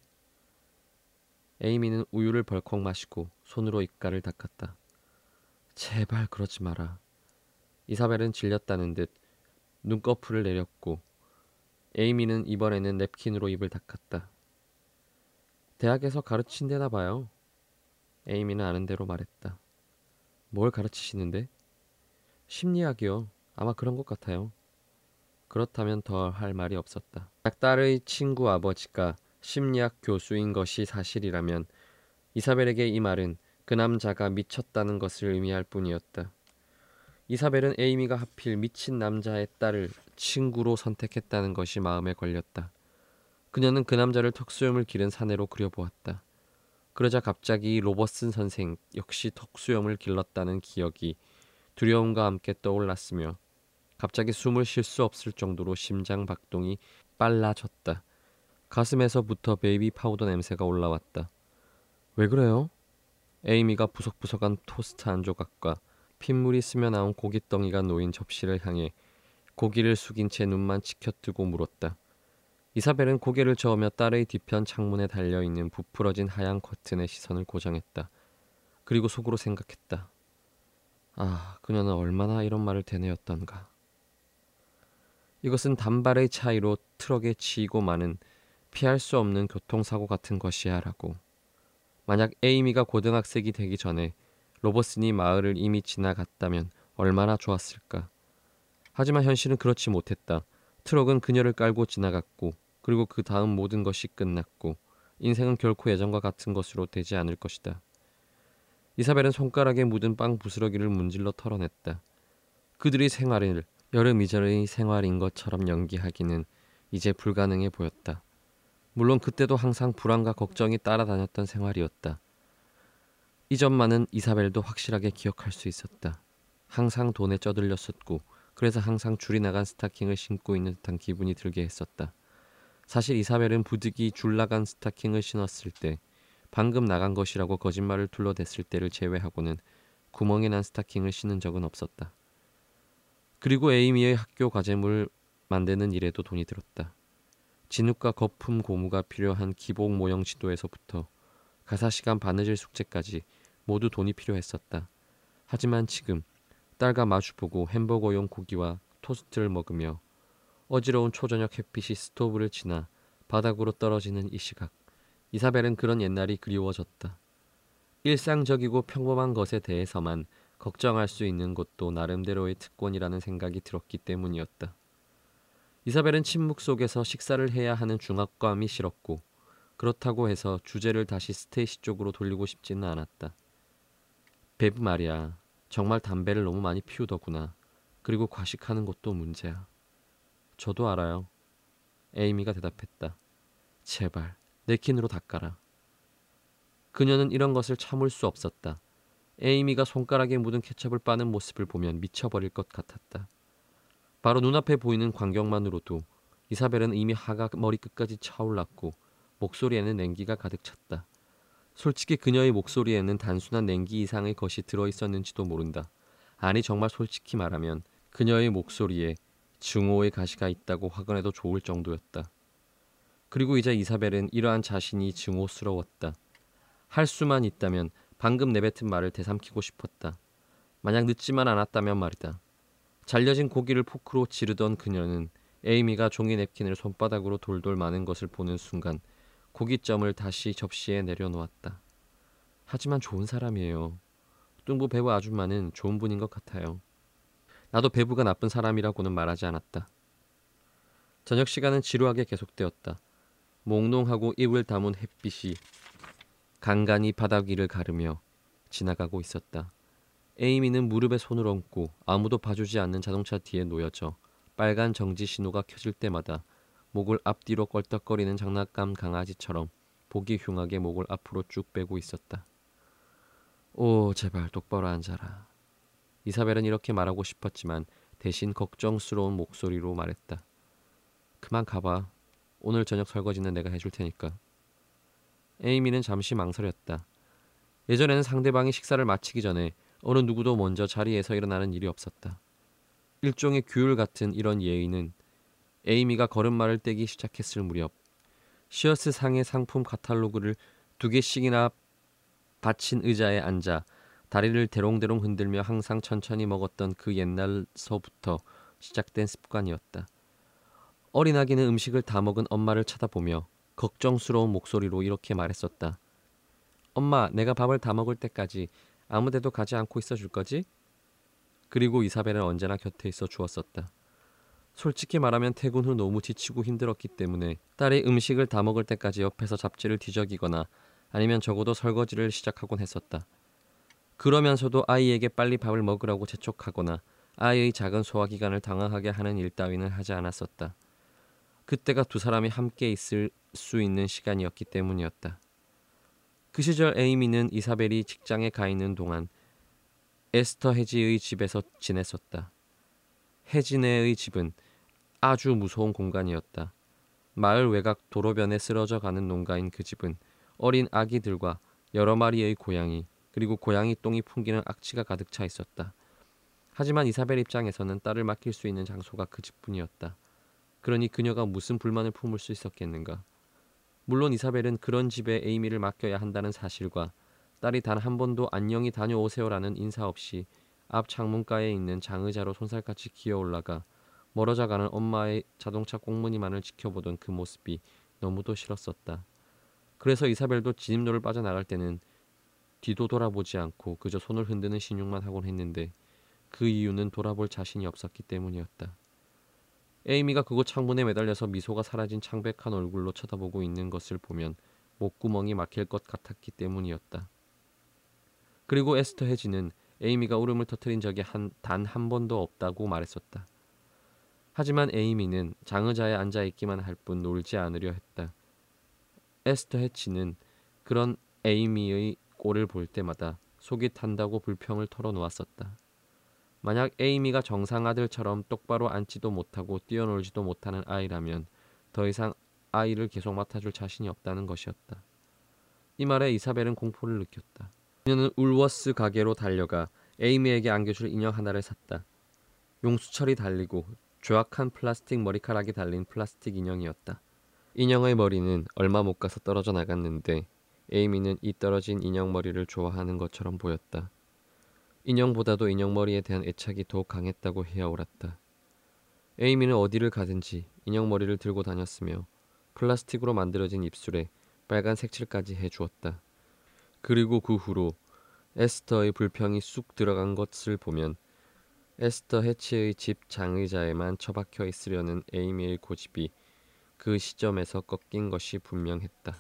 에이미는 우유를 벌컥 마시고 손으로 입가를 닦았다. 제발 그러지 마라. 이사벨은 질렸다는 듯 눈꺼풀을 내렸고 에이미는 이번에는 냅킨으로 입을 닦았다. 대학에서 가르친대나 봐요. 에이미는 아는 대로 말했다. 뭘 가르치시는데? 심리학이요. 아마 그런 것 같아요. 그렇다면 더 할 말이 없었다. 딸의 친구 아버지가 심리학 교수인 것이 사실이라면 이사벨에게 이 말은 그 남자가 미쳤다는 것을 의미할 뿐이었다. 이사벨은 에이미가 하필 미친 남자의 딸을 친구로 선택했다는 것이 마음에 걸렸다. 그녀는 그 남자를 턱수염을 기른 사내로 그려보았다. 그러자 갑자기 로버슨 선생 역시 턱수염을 길렀다는 기억이 두려움과 함께 떠올랐으며 갑자기 숨을 쉴 수 없을 정도로 심장 박동이 빨라졌다. 가슴에서부터 베이비 파우더 냄새가 올라왔다. 왜 그래요? 에이미가 부석부석한 토스트 한 조각과 핏물이 스며나온 고깃덩이가 놓인 접시를 향해 고기를 숙인 채 눈만 치켜뜨고 물었다. 이사벨은 고개를 저으며 딸의 뒤편 창문에 달려있는 부풀어진 하얀 커튼에 시선을 고정했다. 그리고 속으로 생각했다. 아, 그녀는 얼마나 이런 말을 되뇌었던가. 이것은 단발의 차이로 트럭에 치이고 마는 피할 수 없는 교통사고 같은 것이야 라고. 만약 에이미가 고등학생이 되기 전에 로버슨이 마을을 이미 지나갔다면 얼마나 좋았을까. 하지만 현실은 그렇지 못했다. 트럭은 그녀를 깔고 지나갔고 그리고 그 다음 모든 것이 끝났고 인생은 결코 예전과 같은 것으로 되지 않을 것이다. 이사벨은 손가락에 묻은 빵 부스러기를 문질러 털어냈다. 그들의 생활을 여름 이전의 생활인 것처럼 연기하기는 이제 불가능해 보였다. 물론 그때도 항상 불안과 걱정이 따라다녔던 생활이었다. 이 점만은 이사벨도 확실하게 기억할 수 있었다. 항상 돈에 쩌들렸었고 그래서 항상 줄이 나간 스타킹을 신고 있는 듯한 기분이 들게 했었다. 사실 이사벨은 부득이 줄 나간 스타킹을 신었을 때 방금 나간 것이라고 거짓말을 둘러댔을 때를 제외하고는 구멍이 난 스타킹을 신은 적은 없었다. 그리고 에이미의 학교 과제물 만드는 일에도 돈이 들었다. 진흙과 거품 고무가 필요한 기복 모형 지도에서부터 가사시간 바느질 숙제까지 모두 돈이 필요했었다. 하지만 지금 딸과 마주보고 햄버거용 고기와 토스트를 먹으며 어지러운 초저녁 햇빛이 스토브를 지나 바닥으로 떨어지는 이 시각, 이사벨은 그런 옛날이 그리워졌다. 일상적이고 평범한 것에 대해서만 걱정할 수 있는 것도 나름대로의 특권이라는 생각이 들었기 때문이었다. 이사벨은 침묵 속에서 식사를 해야 하는 중압감이 싫었고 그렇다고 해서 주제를 다시 스테이시 쪽으로 돌리고 싶지는 않았다. 베브 말이야. 정말 담배를 너무 많이 피우더구나. 그리고 과식하는 것도 문제야. 저도 알아요. 에이미가 대답했다. 제발 냅킨으로 닦아라. 그녀는 이런 것을 참을 수 없었다. 에이미가 손가락에 묻은 케첩을 빠는 모습을 보면 미쳐버릴 것 같았다. 바로 눈앞에 보이는 광경만으로도 이사벨은 이미 화가 머리끝까지 차올랐고 목소리에는 냉기가 가득 찼다. 솔직히 그녀의 목소리에는 단순한 냉기 이상의 것이 들어있었는지도 모른다. 아니 정말 솔직히 말하면 그녀의 목소리에 증오의 가시가 있다고 확언해도 좋을 정도였다. 그리고 이제 이사벨은 이러한 자신이 증오스러웠다. 할 수만 있다면 방금 내뱉은 말을 되삼키고 싶었다. 만약 늦지만 않았다면 말이다. 잘려진 고기를 포크로 지르던 그녀는 에이미가 종이 냅킨을 손바닥으로 돌돌 마는 것을 보는 순간 고깃점을 다시 접시에 내려놓았다. 하지만 좋은 사람이에요. 뚱보 배우 아줌마는 좋은 분인 것 같아요. 나도 배부가 나쁜 사람이라고는 말하지 않았다. 저녁 시간은 지루하게 계속되었다. 몽롱하고 입을 다문 햇빛이 간간히 바닥 위를 가르며 지나가고 있었다. 에이미는 무릎에 손을 얹고 아무도 봐주지 않는 자동차 뒤에 놓여져 빨간 정지 신호가 켜질 때마다 목을 앞뒤로 껄떡거리는 장난감 강아지처럼 보기 흉하게 목을 앞으로 쭉 빼고 있었다. 오, 제발 똑바로 앉아라. 이사벨은 이렇게 말하고 싶었지만 대신 걱정스러운 목소리로 말했다. 그만 가봐. 오늘 저녁 설거지는 내가 해줄 테니까. 에이미는 잠시 망설였다. 예전에는 상대방이 식사를 마치기 전에 어느 누구도 먼저 자리에서 일어나는 일이 없었다. 일종의 규율 같은 이런 예의는 에이미가 걸음마를 떼기 시작했을 무렵 시어스 상의 상품 카탈로그를 2개씩이나 받친 의자에 앉아 다리를 대롱대롱 흔들며 항상 천천히 먹었던 그 옛날서부터 시작된 습관이었다. 어린아기는 음식을 다 먹은 엄마를 쳐다보며 걱정스러운 목소리로 이렇게 말했었다. 엄마, 내가 밥을 다 먹을 때까지 아무데도 가지 않고 있어 줄 거지? 그리고 이사벨은 언제나 곁에 있어 주었었다. 솔직히 말하면 퇴근 후 너무 지치고 힘들었기 때문에 딸이 음식을 다 먹을 때까지 옆에서 잡지를 뒤적이거나 아니면 적어도 설거지를 시작하곤 했었다. 그러면서도 아이에게 빨리 밥을 먹으라고 재촉하거나 아이의 작은 소화기관을 당황하게 하는 일 따위는 하지 않았었다. 그때가 두 사람이 함께 있을 수 있는 시간이었기 때문이었다. 그 시절 에이미는 이사벨이 직장에 가 있는 동안 에스터 해지의 집에서 지냈었다. 해지네의 집은 아주 무서운 공간이었다. 마을 외곽 도로변에 쓰러져 가는 농가인 그 집은 어린 아기들과 여러 마리의 고양이 그리고 고양이 똥이 풍기는 악취가 가득 차 있었다. 하지만 이사벨 입장에서는 딸을 맡길 수 있는 장소가 그 집뿐이었다. 그러니 그녀가 무슨 불만을 품을 수 있었겠는가. 물론 이사벨은 그런 집에 에이미를 맡겨야 한다는 사실과 딸이 단 한 번도 안녕히 다녀오세요라는 인사 없이 앞 창문가에 있는 장의자로 손살같이 기어 올라가 멀어져 가는 엄마의 자동차 꽁무니만을 지켜보던 그 모습이 너무도 싫었었다. 그래서 이사벨도 진입로를 빠져나갈 때는 뒤도 돌아보지 않고 그저 손을 흔드는 신용만 하곤 했는데 그 이유는 돌아볼 자신이 없었기 때문이었다. 에이미가 그곳 창문에 매달려서 미소가 사라진 창백한 얼굴로 쳐다보고 있는 것을 보면 목구멍이 막힐 것 같았기 때문이었다. 그리고 에스터 해지는 에이미가 울음을 터뜨린 적이 단 한 번도 없다고 말했었다. 하지만 에이미는 장의자에 앉아있기만 할 뿐 놀지 않으려 했다. 에스터 해치는 그런 에이미의 꼴을 볼 때마다 속이 탄다고 불평을 털어놓았었다. 만약 에이미가 정상 아들처럼 똑바로 앉지도 못하고 뛰어놀지도 못하는 아이라면 더 이상 아이를 계속 맡아줄 자신이 없다는 것이었다. 이 말에 이사벨은 공포를 느꼈다. 그녀는 울워스 가게로 달려가 에이미에게 안겨줄 인형 하나를 샀다. 용수철이 달리고 조악한 플라스틱 머리카락이 달린 플라스틱 인형이었다. 인형의 머리는 얼마 못 가서 떨어져 나갔는데 에이미는 이 떨어진 인형 머리를 좋아하는 것처럼 보였다. 인형보다도 인형 머리에 대한 애착이 더욱 강했다고 해야 옳았다. 에이미는 어디를 가든지 인형 머리를 들고 다녔으며 플라스틱으로 만들어진 입술에 빨간 색칠까지 해주었다. 그리고 그 후로 에스터의 불평이 쑥 들어간 것을 보면 에스터 해치의 집 장의자에만 처박혀 있으려는 에이미의 고집이 그 시점에서 꺾인 것이 분명했다.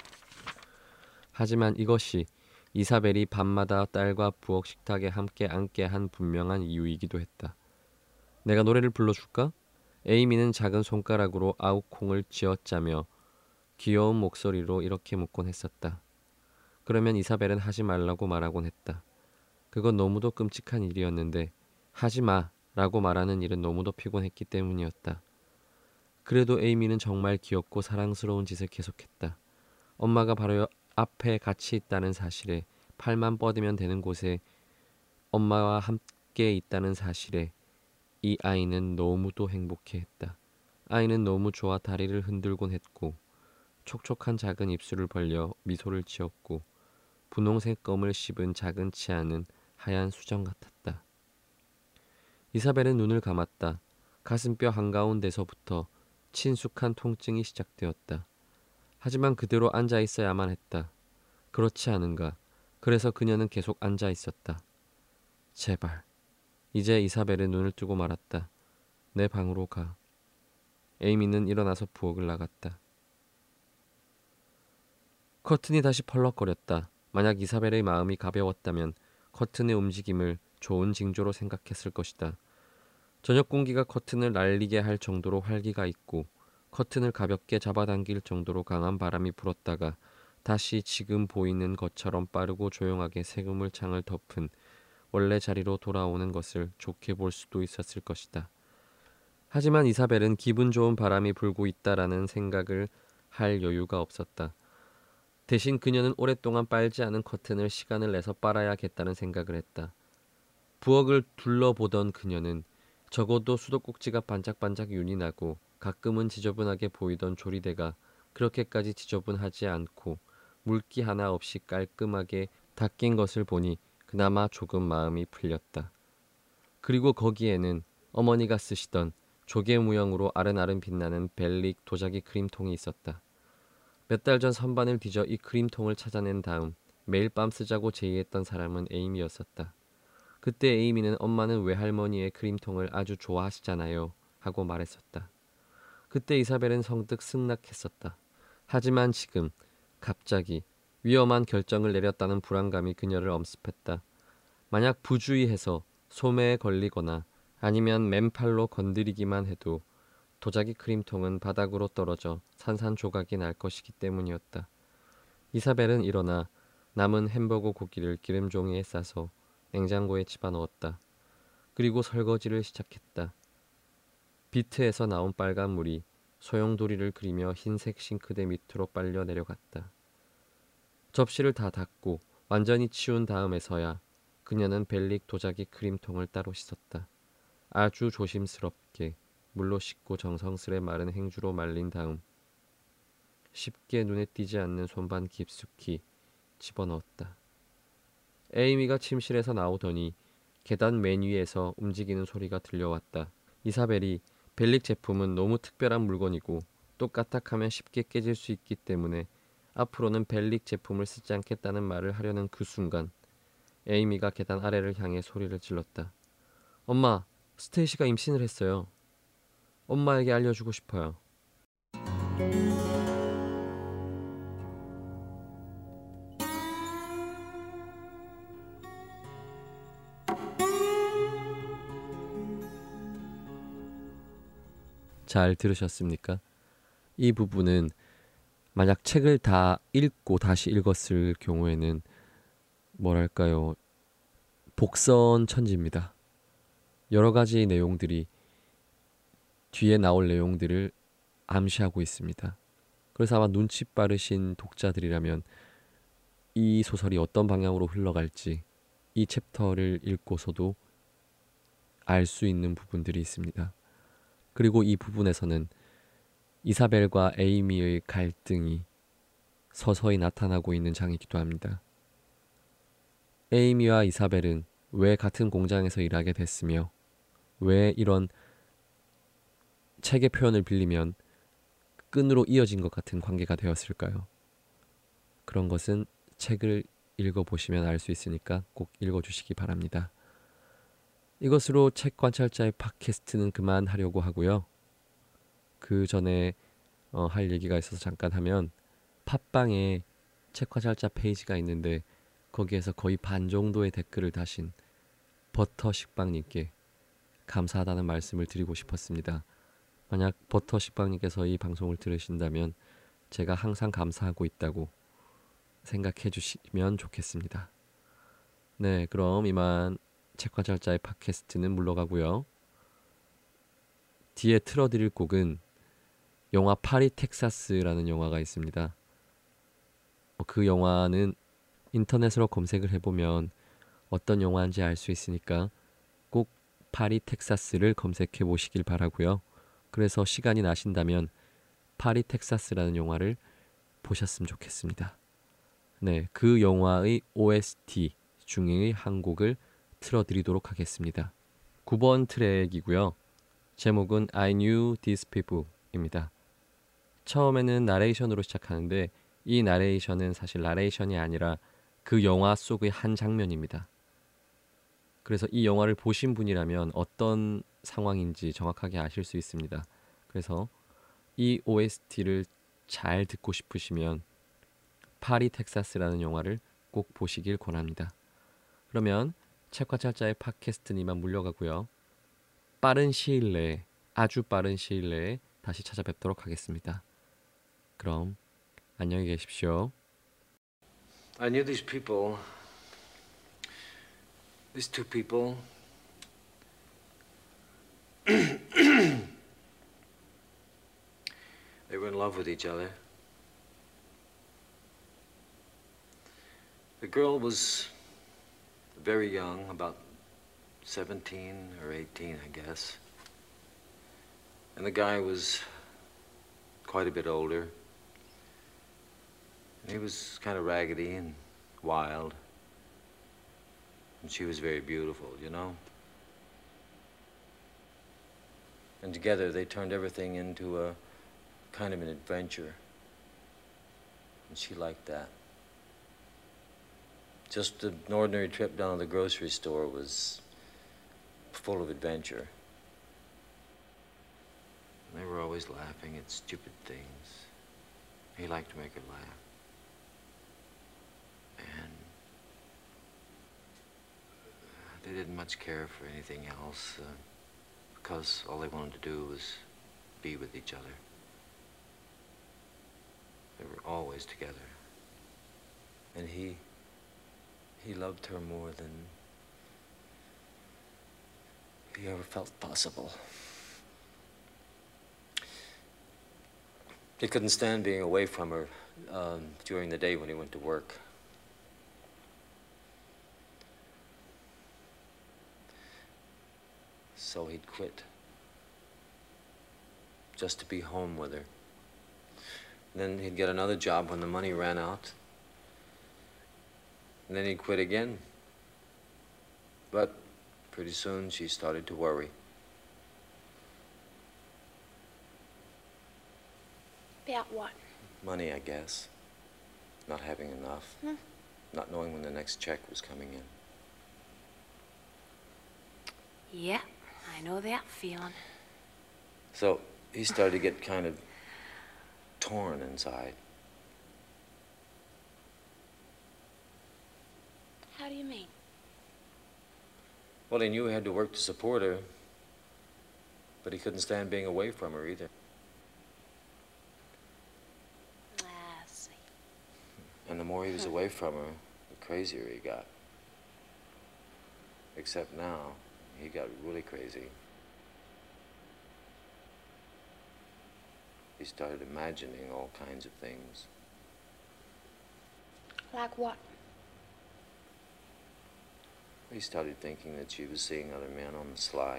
하지만 이것이 이사벨이 밤마다 딸과 부엌 식탁에 함께 앉게 한 분명한 이유이기도 했다. 내가 노래를 불러줄까? 에이미는 작은 손가락으로 아욱콩을 쥐어짜며 귀여운 목소리로 이렇게 묻곤 했었다. 그러면 이사벨은 하지 말라고 말하곤 했다. 그건 너무도 끔찍한 일이었는데 하지 마라고 말하는 일은 너무도 피곤했기 때문이었다. 그래도 에이미는 정말 귀엽고 사랑스러운 짓을 계속했다. 엄마가 바로 앞에 같이 있다는 사실에 팔만 뻗으면 되는 곳에 엄마와 함께 있다는 사실에 이 아이는 너무도 행복해했다. 아이는 너무 좋아 다리를 흔들곤 했고 촉촉한 작은 입술을 벌려 미소를 지었고 분홍색 껌을 씹은 작은 치아는 하얀 수정 같았다. 이사벨은 눈을 감았다. 가슴뼈 한가운데서부터 친숙한 통증이 시작되었다. 하지만 그대로 앉아 있어야만 했다. 그렇지 않은가? 그래서 그녀는 계속 앉아 있었다. 제발. 이제 이사벨은 눈을 뜨고 말았다. 내 방으로 가. 에이미는 일어나서 부엌을 나갔다. 커튼이 다시 펄럭거렸다. 만약 이사벨의 마음이 가벼웠다면 커튼의 움직임을 좋은 징조로 생각했을 것이다. 저녁 공기가 커튼을 날리게 할 정도로 활기가 있고 커튼을 가볍게 잡아당길 정도로 강한 바람이 불었다가 다시 지금 보이는 것처럼 빠르고 조용하게 새그물 창을 덮은 원래 자리로 돌아오는 것을 좋게 볼 수도 있었을 것이다. 하지만 이사벨은 기분 좋은 바람이 불고 있다라는 생각을 할 여유가 없었다. 대신 그녀는 오랫동안 빨지 않은 커튼을 시간을 내서 빨아야겠다는 생각을 했다. 부엌을 둘러보던 그녀는 적어도 수도꼭지가 반짝반짝 윤이 나고 가끔은 지저분하게 보이던 조리대가 그렇게까지 지저분하지 않고 물기 하나 없이 깔끔하게 닦인 것을 보니 그나마 조금 마음이 풀렸다. 그리고 거기에는 어머니가 쓰시던 조개 모형으로 아른아른 빛나는 벨릭 도자기 크림통이 있었다. 몇 달 전 선반을 뒤져 이 크림통을 찾아낸 다음 매일 밤 쓰자고 제의했던 사람은 에이미였었다. 그때 에이미는 엄마는 외할머니의 크림통을 아주 좋아하시잖아요 하고 말했었다. 그때 이사벨은 성뜩 승낙했었다. 하지만 지금 갑자기 위험한 결정을 내렸다는 불안감이 그녀를 엄습했다. 만약 부주의해서 소매에 걸리거나 아니면 맨팔로 건드리기만 해도 도자기 크림통은 바닥으로 떨어져 산산조각이 날 것이기 때문이었다. 이사벨은 일어나 남은 햄버거 고기를 기름종이에 싸서 냉장고에 집어넣었다. 그리고 설거지를 시작했다. 비트에서 나온 빨간 물이 소용돌이를 그리며 흰색 싱크대 밑으로 빨려 내려갔다. 접시를 다 닫고 완전히 치운 다음에서야 그녀는 벨릭 도자기 크림통을 따로 씻었다. 아주 조심스럽게 물로 씻고 정성스레 마른 행주로 말린 다음 쉽게 눈에 띄지 않는 손반 깊숙이 집어넣었다. 에이미가 침실에서 나오더니 계단 맨 위에서 움직이는 소리가 들려왔다. 이사벨이 벨릭 제품은 너무 특별한 물건이고 또 까딱하면 쉽게 깨질 수 있기 때문에 앞으로는 벨릭 제품을 쓰지 않겠다는 말을 하려는 그 순간 에이미가 계단 아래를 향해 소리를 질렀다. 엄마, 스테이시가 임신을 했어요. 엄마에게 알려주고 싶어요. 잘 들으셨습니까? 이 부분은 만약 책을 다 읽고 다시 읽었을 경우에는 뭐랄까요? 복선천지입니다. 여러 가지 내용들이 뒤에 나올 내용들을 암시하고 있습니다. 그래서 아마 눈치 빠르신 독자들이라면 이 소설이 어떤 방향으로 흘러갈지 이 챕터를 읽고서도 알 수 있는 부분들이 있습니다. 그리고 이 부분에서는 이사벨과 에이미의 갈등이 서서히 나타나고 있는 장이기도 합니다. 에이미와 이사벨은 왜 같은 공장에서 일하게 됐으며 왜 이런 책의 표현을 빌리면 끈으로 이어진 것 같은 관계가 되었을까요? 그런 것은 책을 읽어보시면 알 수 있으니까 꼭 읽어주시기 바랍니다. 이것으로 책 관찰자의 팟캐스트는 그만하려고 하고요. 그 전에 할 얘기가 있어서 잠깐 하면 팟빵에 책 관찰자 페이지가 있는데 거기에서 거의 반 정도의 댓글을 다신 버터 식빵님께 감사하다는 말씀을 드리고 싶었습니다. 만약 버터 식빵님께서 이 방송을 들으신다면 제가 항상 감사하고 있다고 생각해 주시면 좋겠습니다. 네, 그럼 이만 책관찰자의 팟캐스트는 물러가고요. 뒤에 틀어드릴 곡은 영화 파리 텍사스라는 영화가 있습니다. 그 영화는 인터넷으로 검색을 해보면 어떤 영화인지 알 수 있으니까 꼭 파리 텍사스를 검색해 보시길 바라고요. 그래서 시간이 나신다면 파리 텍사스라는 영화를 보셨으면 좋겠습니다. 네, 그 영화의 OST 중의 한 곡을 틀어드리도록 하겠습니다. 9번 트랙이고요. 제목은 I Knew These People입니다. 처음에는 나레이션으로 시작하는데 이 나레이션은 사실 나레이션이 아니라 그 영화 속의 한 장면입니다. 그래서 이 영화를 보신 분이라면 어떤 상황인지 정확하게 아실 수 있습니다. 그래서 이 OST를 잘 듣고 싶으시면 파리 텍사스라는 영화를 꼭 보시길 권합니다. 그러면 책과 찰자의 팟캐스트니만 물러가고요. 빠른 시일 내에, 아주 빠른 시일 내에 다시 찾아뵙도록 하겠습니다. 그럼 안녕히 계십시오. I knew these people, these two people. They were in love with each other. The girl was very young, about 17 or 18, I guess. And the guy was quite a bit older. And he was kind of raggedy and wild. And she was very beautiful, you know? And together they turned everything into a kind of an adventure. And she liked that. Just an ordinary trip down to the grocery store was full of adventure. And they were always laughing at stupid things. He liked to make her laugh. And they didn't much care for anything else because all they wanted to do was be with each other. They were always together. And he loved her more than he ever felt possible. He couldn't stand being away from her during the day when he went to work. So he'd quit just to be home with her. And then he'd get another job when the money ran out. And then he'd quit again. But pretty soon she started to worry. About what? Money, I guess. Not having enough. Not knowing when the next check was coming in. Yeah, I know that feeling. So he started to get kind of torn inside. How do you mean? Well, he knew he had to work to support her, but he couldn't stand being away from her either. I see. And the more he was away from her, the crazier he got. Except now, he got really crazy. He started imagining all kinds of things. Like what? He started thinking that she was seeing other men on the sly.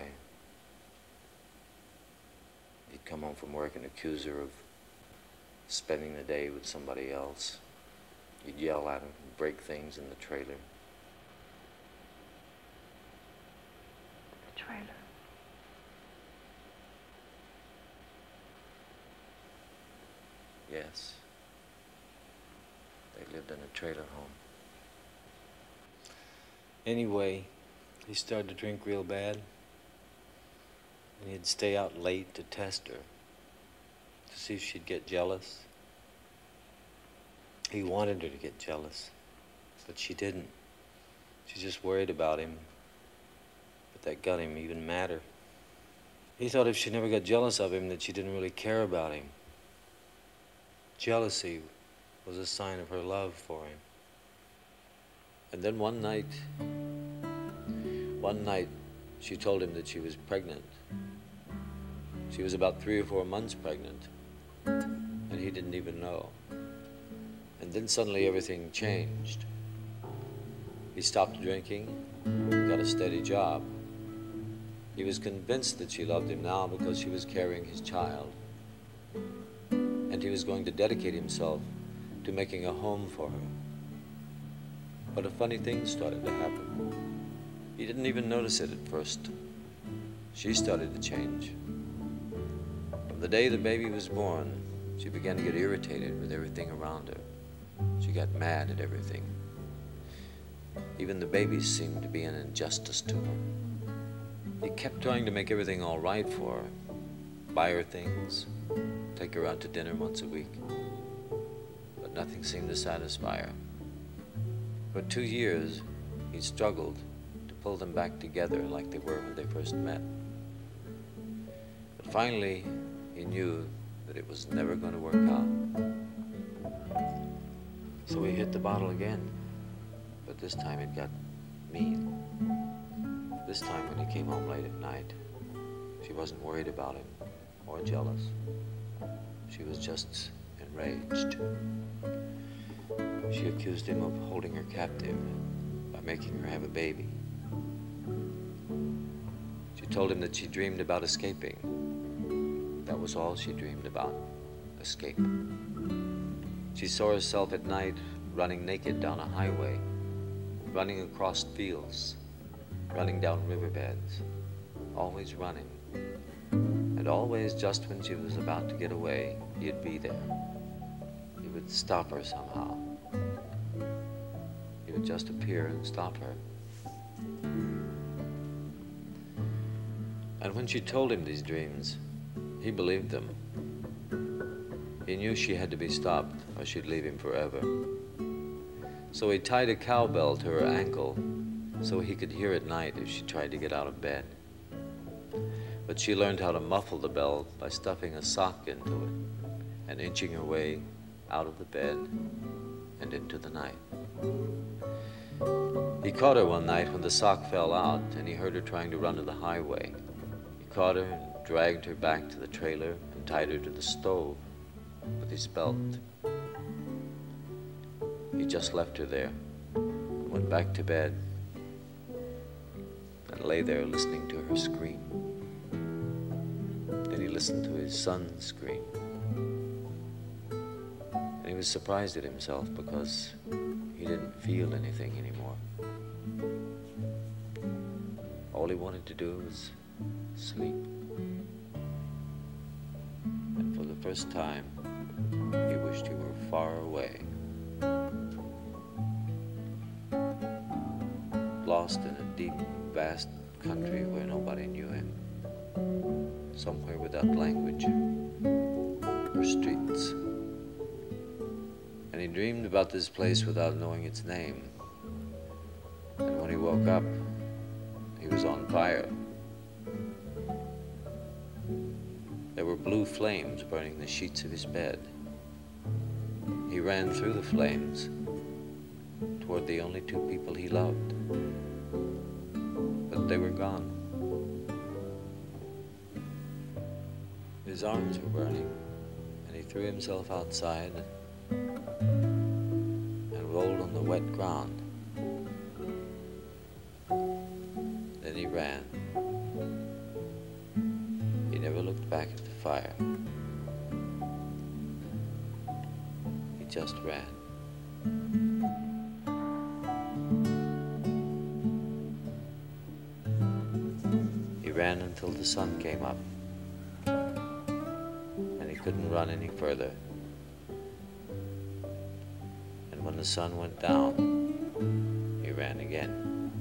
He'd come home from work and accuse her of spending the day with somebody else. He'd yell at her and break things in the trailer. The trailer. Yes. They lived in a trailer home. Anyway, he started to drink real bad. And he'd stay out late to test her, to see if she'd get jealous. He wanted her to get jealous, but she didn't. She just worried about him. But that got him even madder. He thought if she never got jealous of him, that she didn't really care about him. Jealousy was a sign of her love for him. And then one night, she told him that she was pregnant. She was about 3 or 4 months pregnant, and he didn't even know. And then suddenly everything changed. He stopped drinking, got a steady job. He was convinced that she loved him now because she was carrying his child. And he was going to dedicate himself to making a home for her. But a funny thing started to happen. He didn't even notice it at first. She started to change. From the day the baby was born, she began to get irritated with everything around her. She got mad at everything. Even the babies seemed to be an injustice to her. He kept trying to make everything all right for her. Buy her things, take her out to dinner once a week. But nothing seemed to satisfy her. For 2 years, he struggled to pull them back together like they were when they first met. But finally, he knew that it was never going to work out. So he hit the bottle again. But this time it got mean. This time when he came home late at night, she wasn't worried about him or jealous. She was just enraged. She accused him of holding her captive by making her have a baby. She told him that she dreamed about escaping. That was all she dreamed about, escape. She saw herself at night running naked down a highway, running across fields, running down riverbeds, always running. And always just when she was about to get away, he'd be there. He would stop her somehow. He would just appear and stop her. And when she told him these dreams, he believed them. He knew she had to be stopped or she'd leave him forever. So he tied a cowbell to her ankle so he could hear at night if she tried to get out of bed. But she learned how to muffle the bell by stuffing a sock into it and inching her way out of the bed and into the night. He caught her one night when the sock fell out and he heard her trying to run to the highway. He caught her and dragged her back to the trailer and tied her to the stove with his belt. He just left her there, went back to bed, and lay there listening to her scream. Then he listened to his son scream. And he was surprised at himself because he didn't feel anything anymore. All he wanted to do was sleep. And for the first time, he wished he were far away, lost in a deep, vast country where nobody knew him, somewhere without language or streets. And he dreamed about this place without knowing its name. And when he woke up, he was on fire. There were blue flames burning the sheets of his bed. He ran through the flames toward the only two people he loved. But they were gone. His arms were burning, and he threw himself outside and rolled on the wet ground. Then he ran. He never looked back at the fire. He just ran. He ran until the sun came up, and he couldn't run any further. And when the sun went down, he ran again.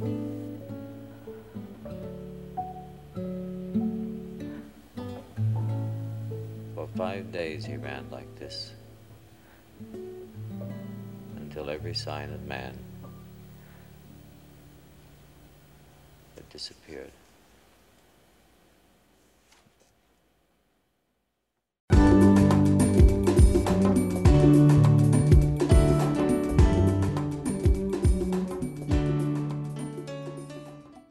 For 5 days he ran like this, until every sign of man had disappeared.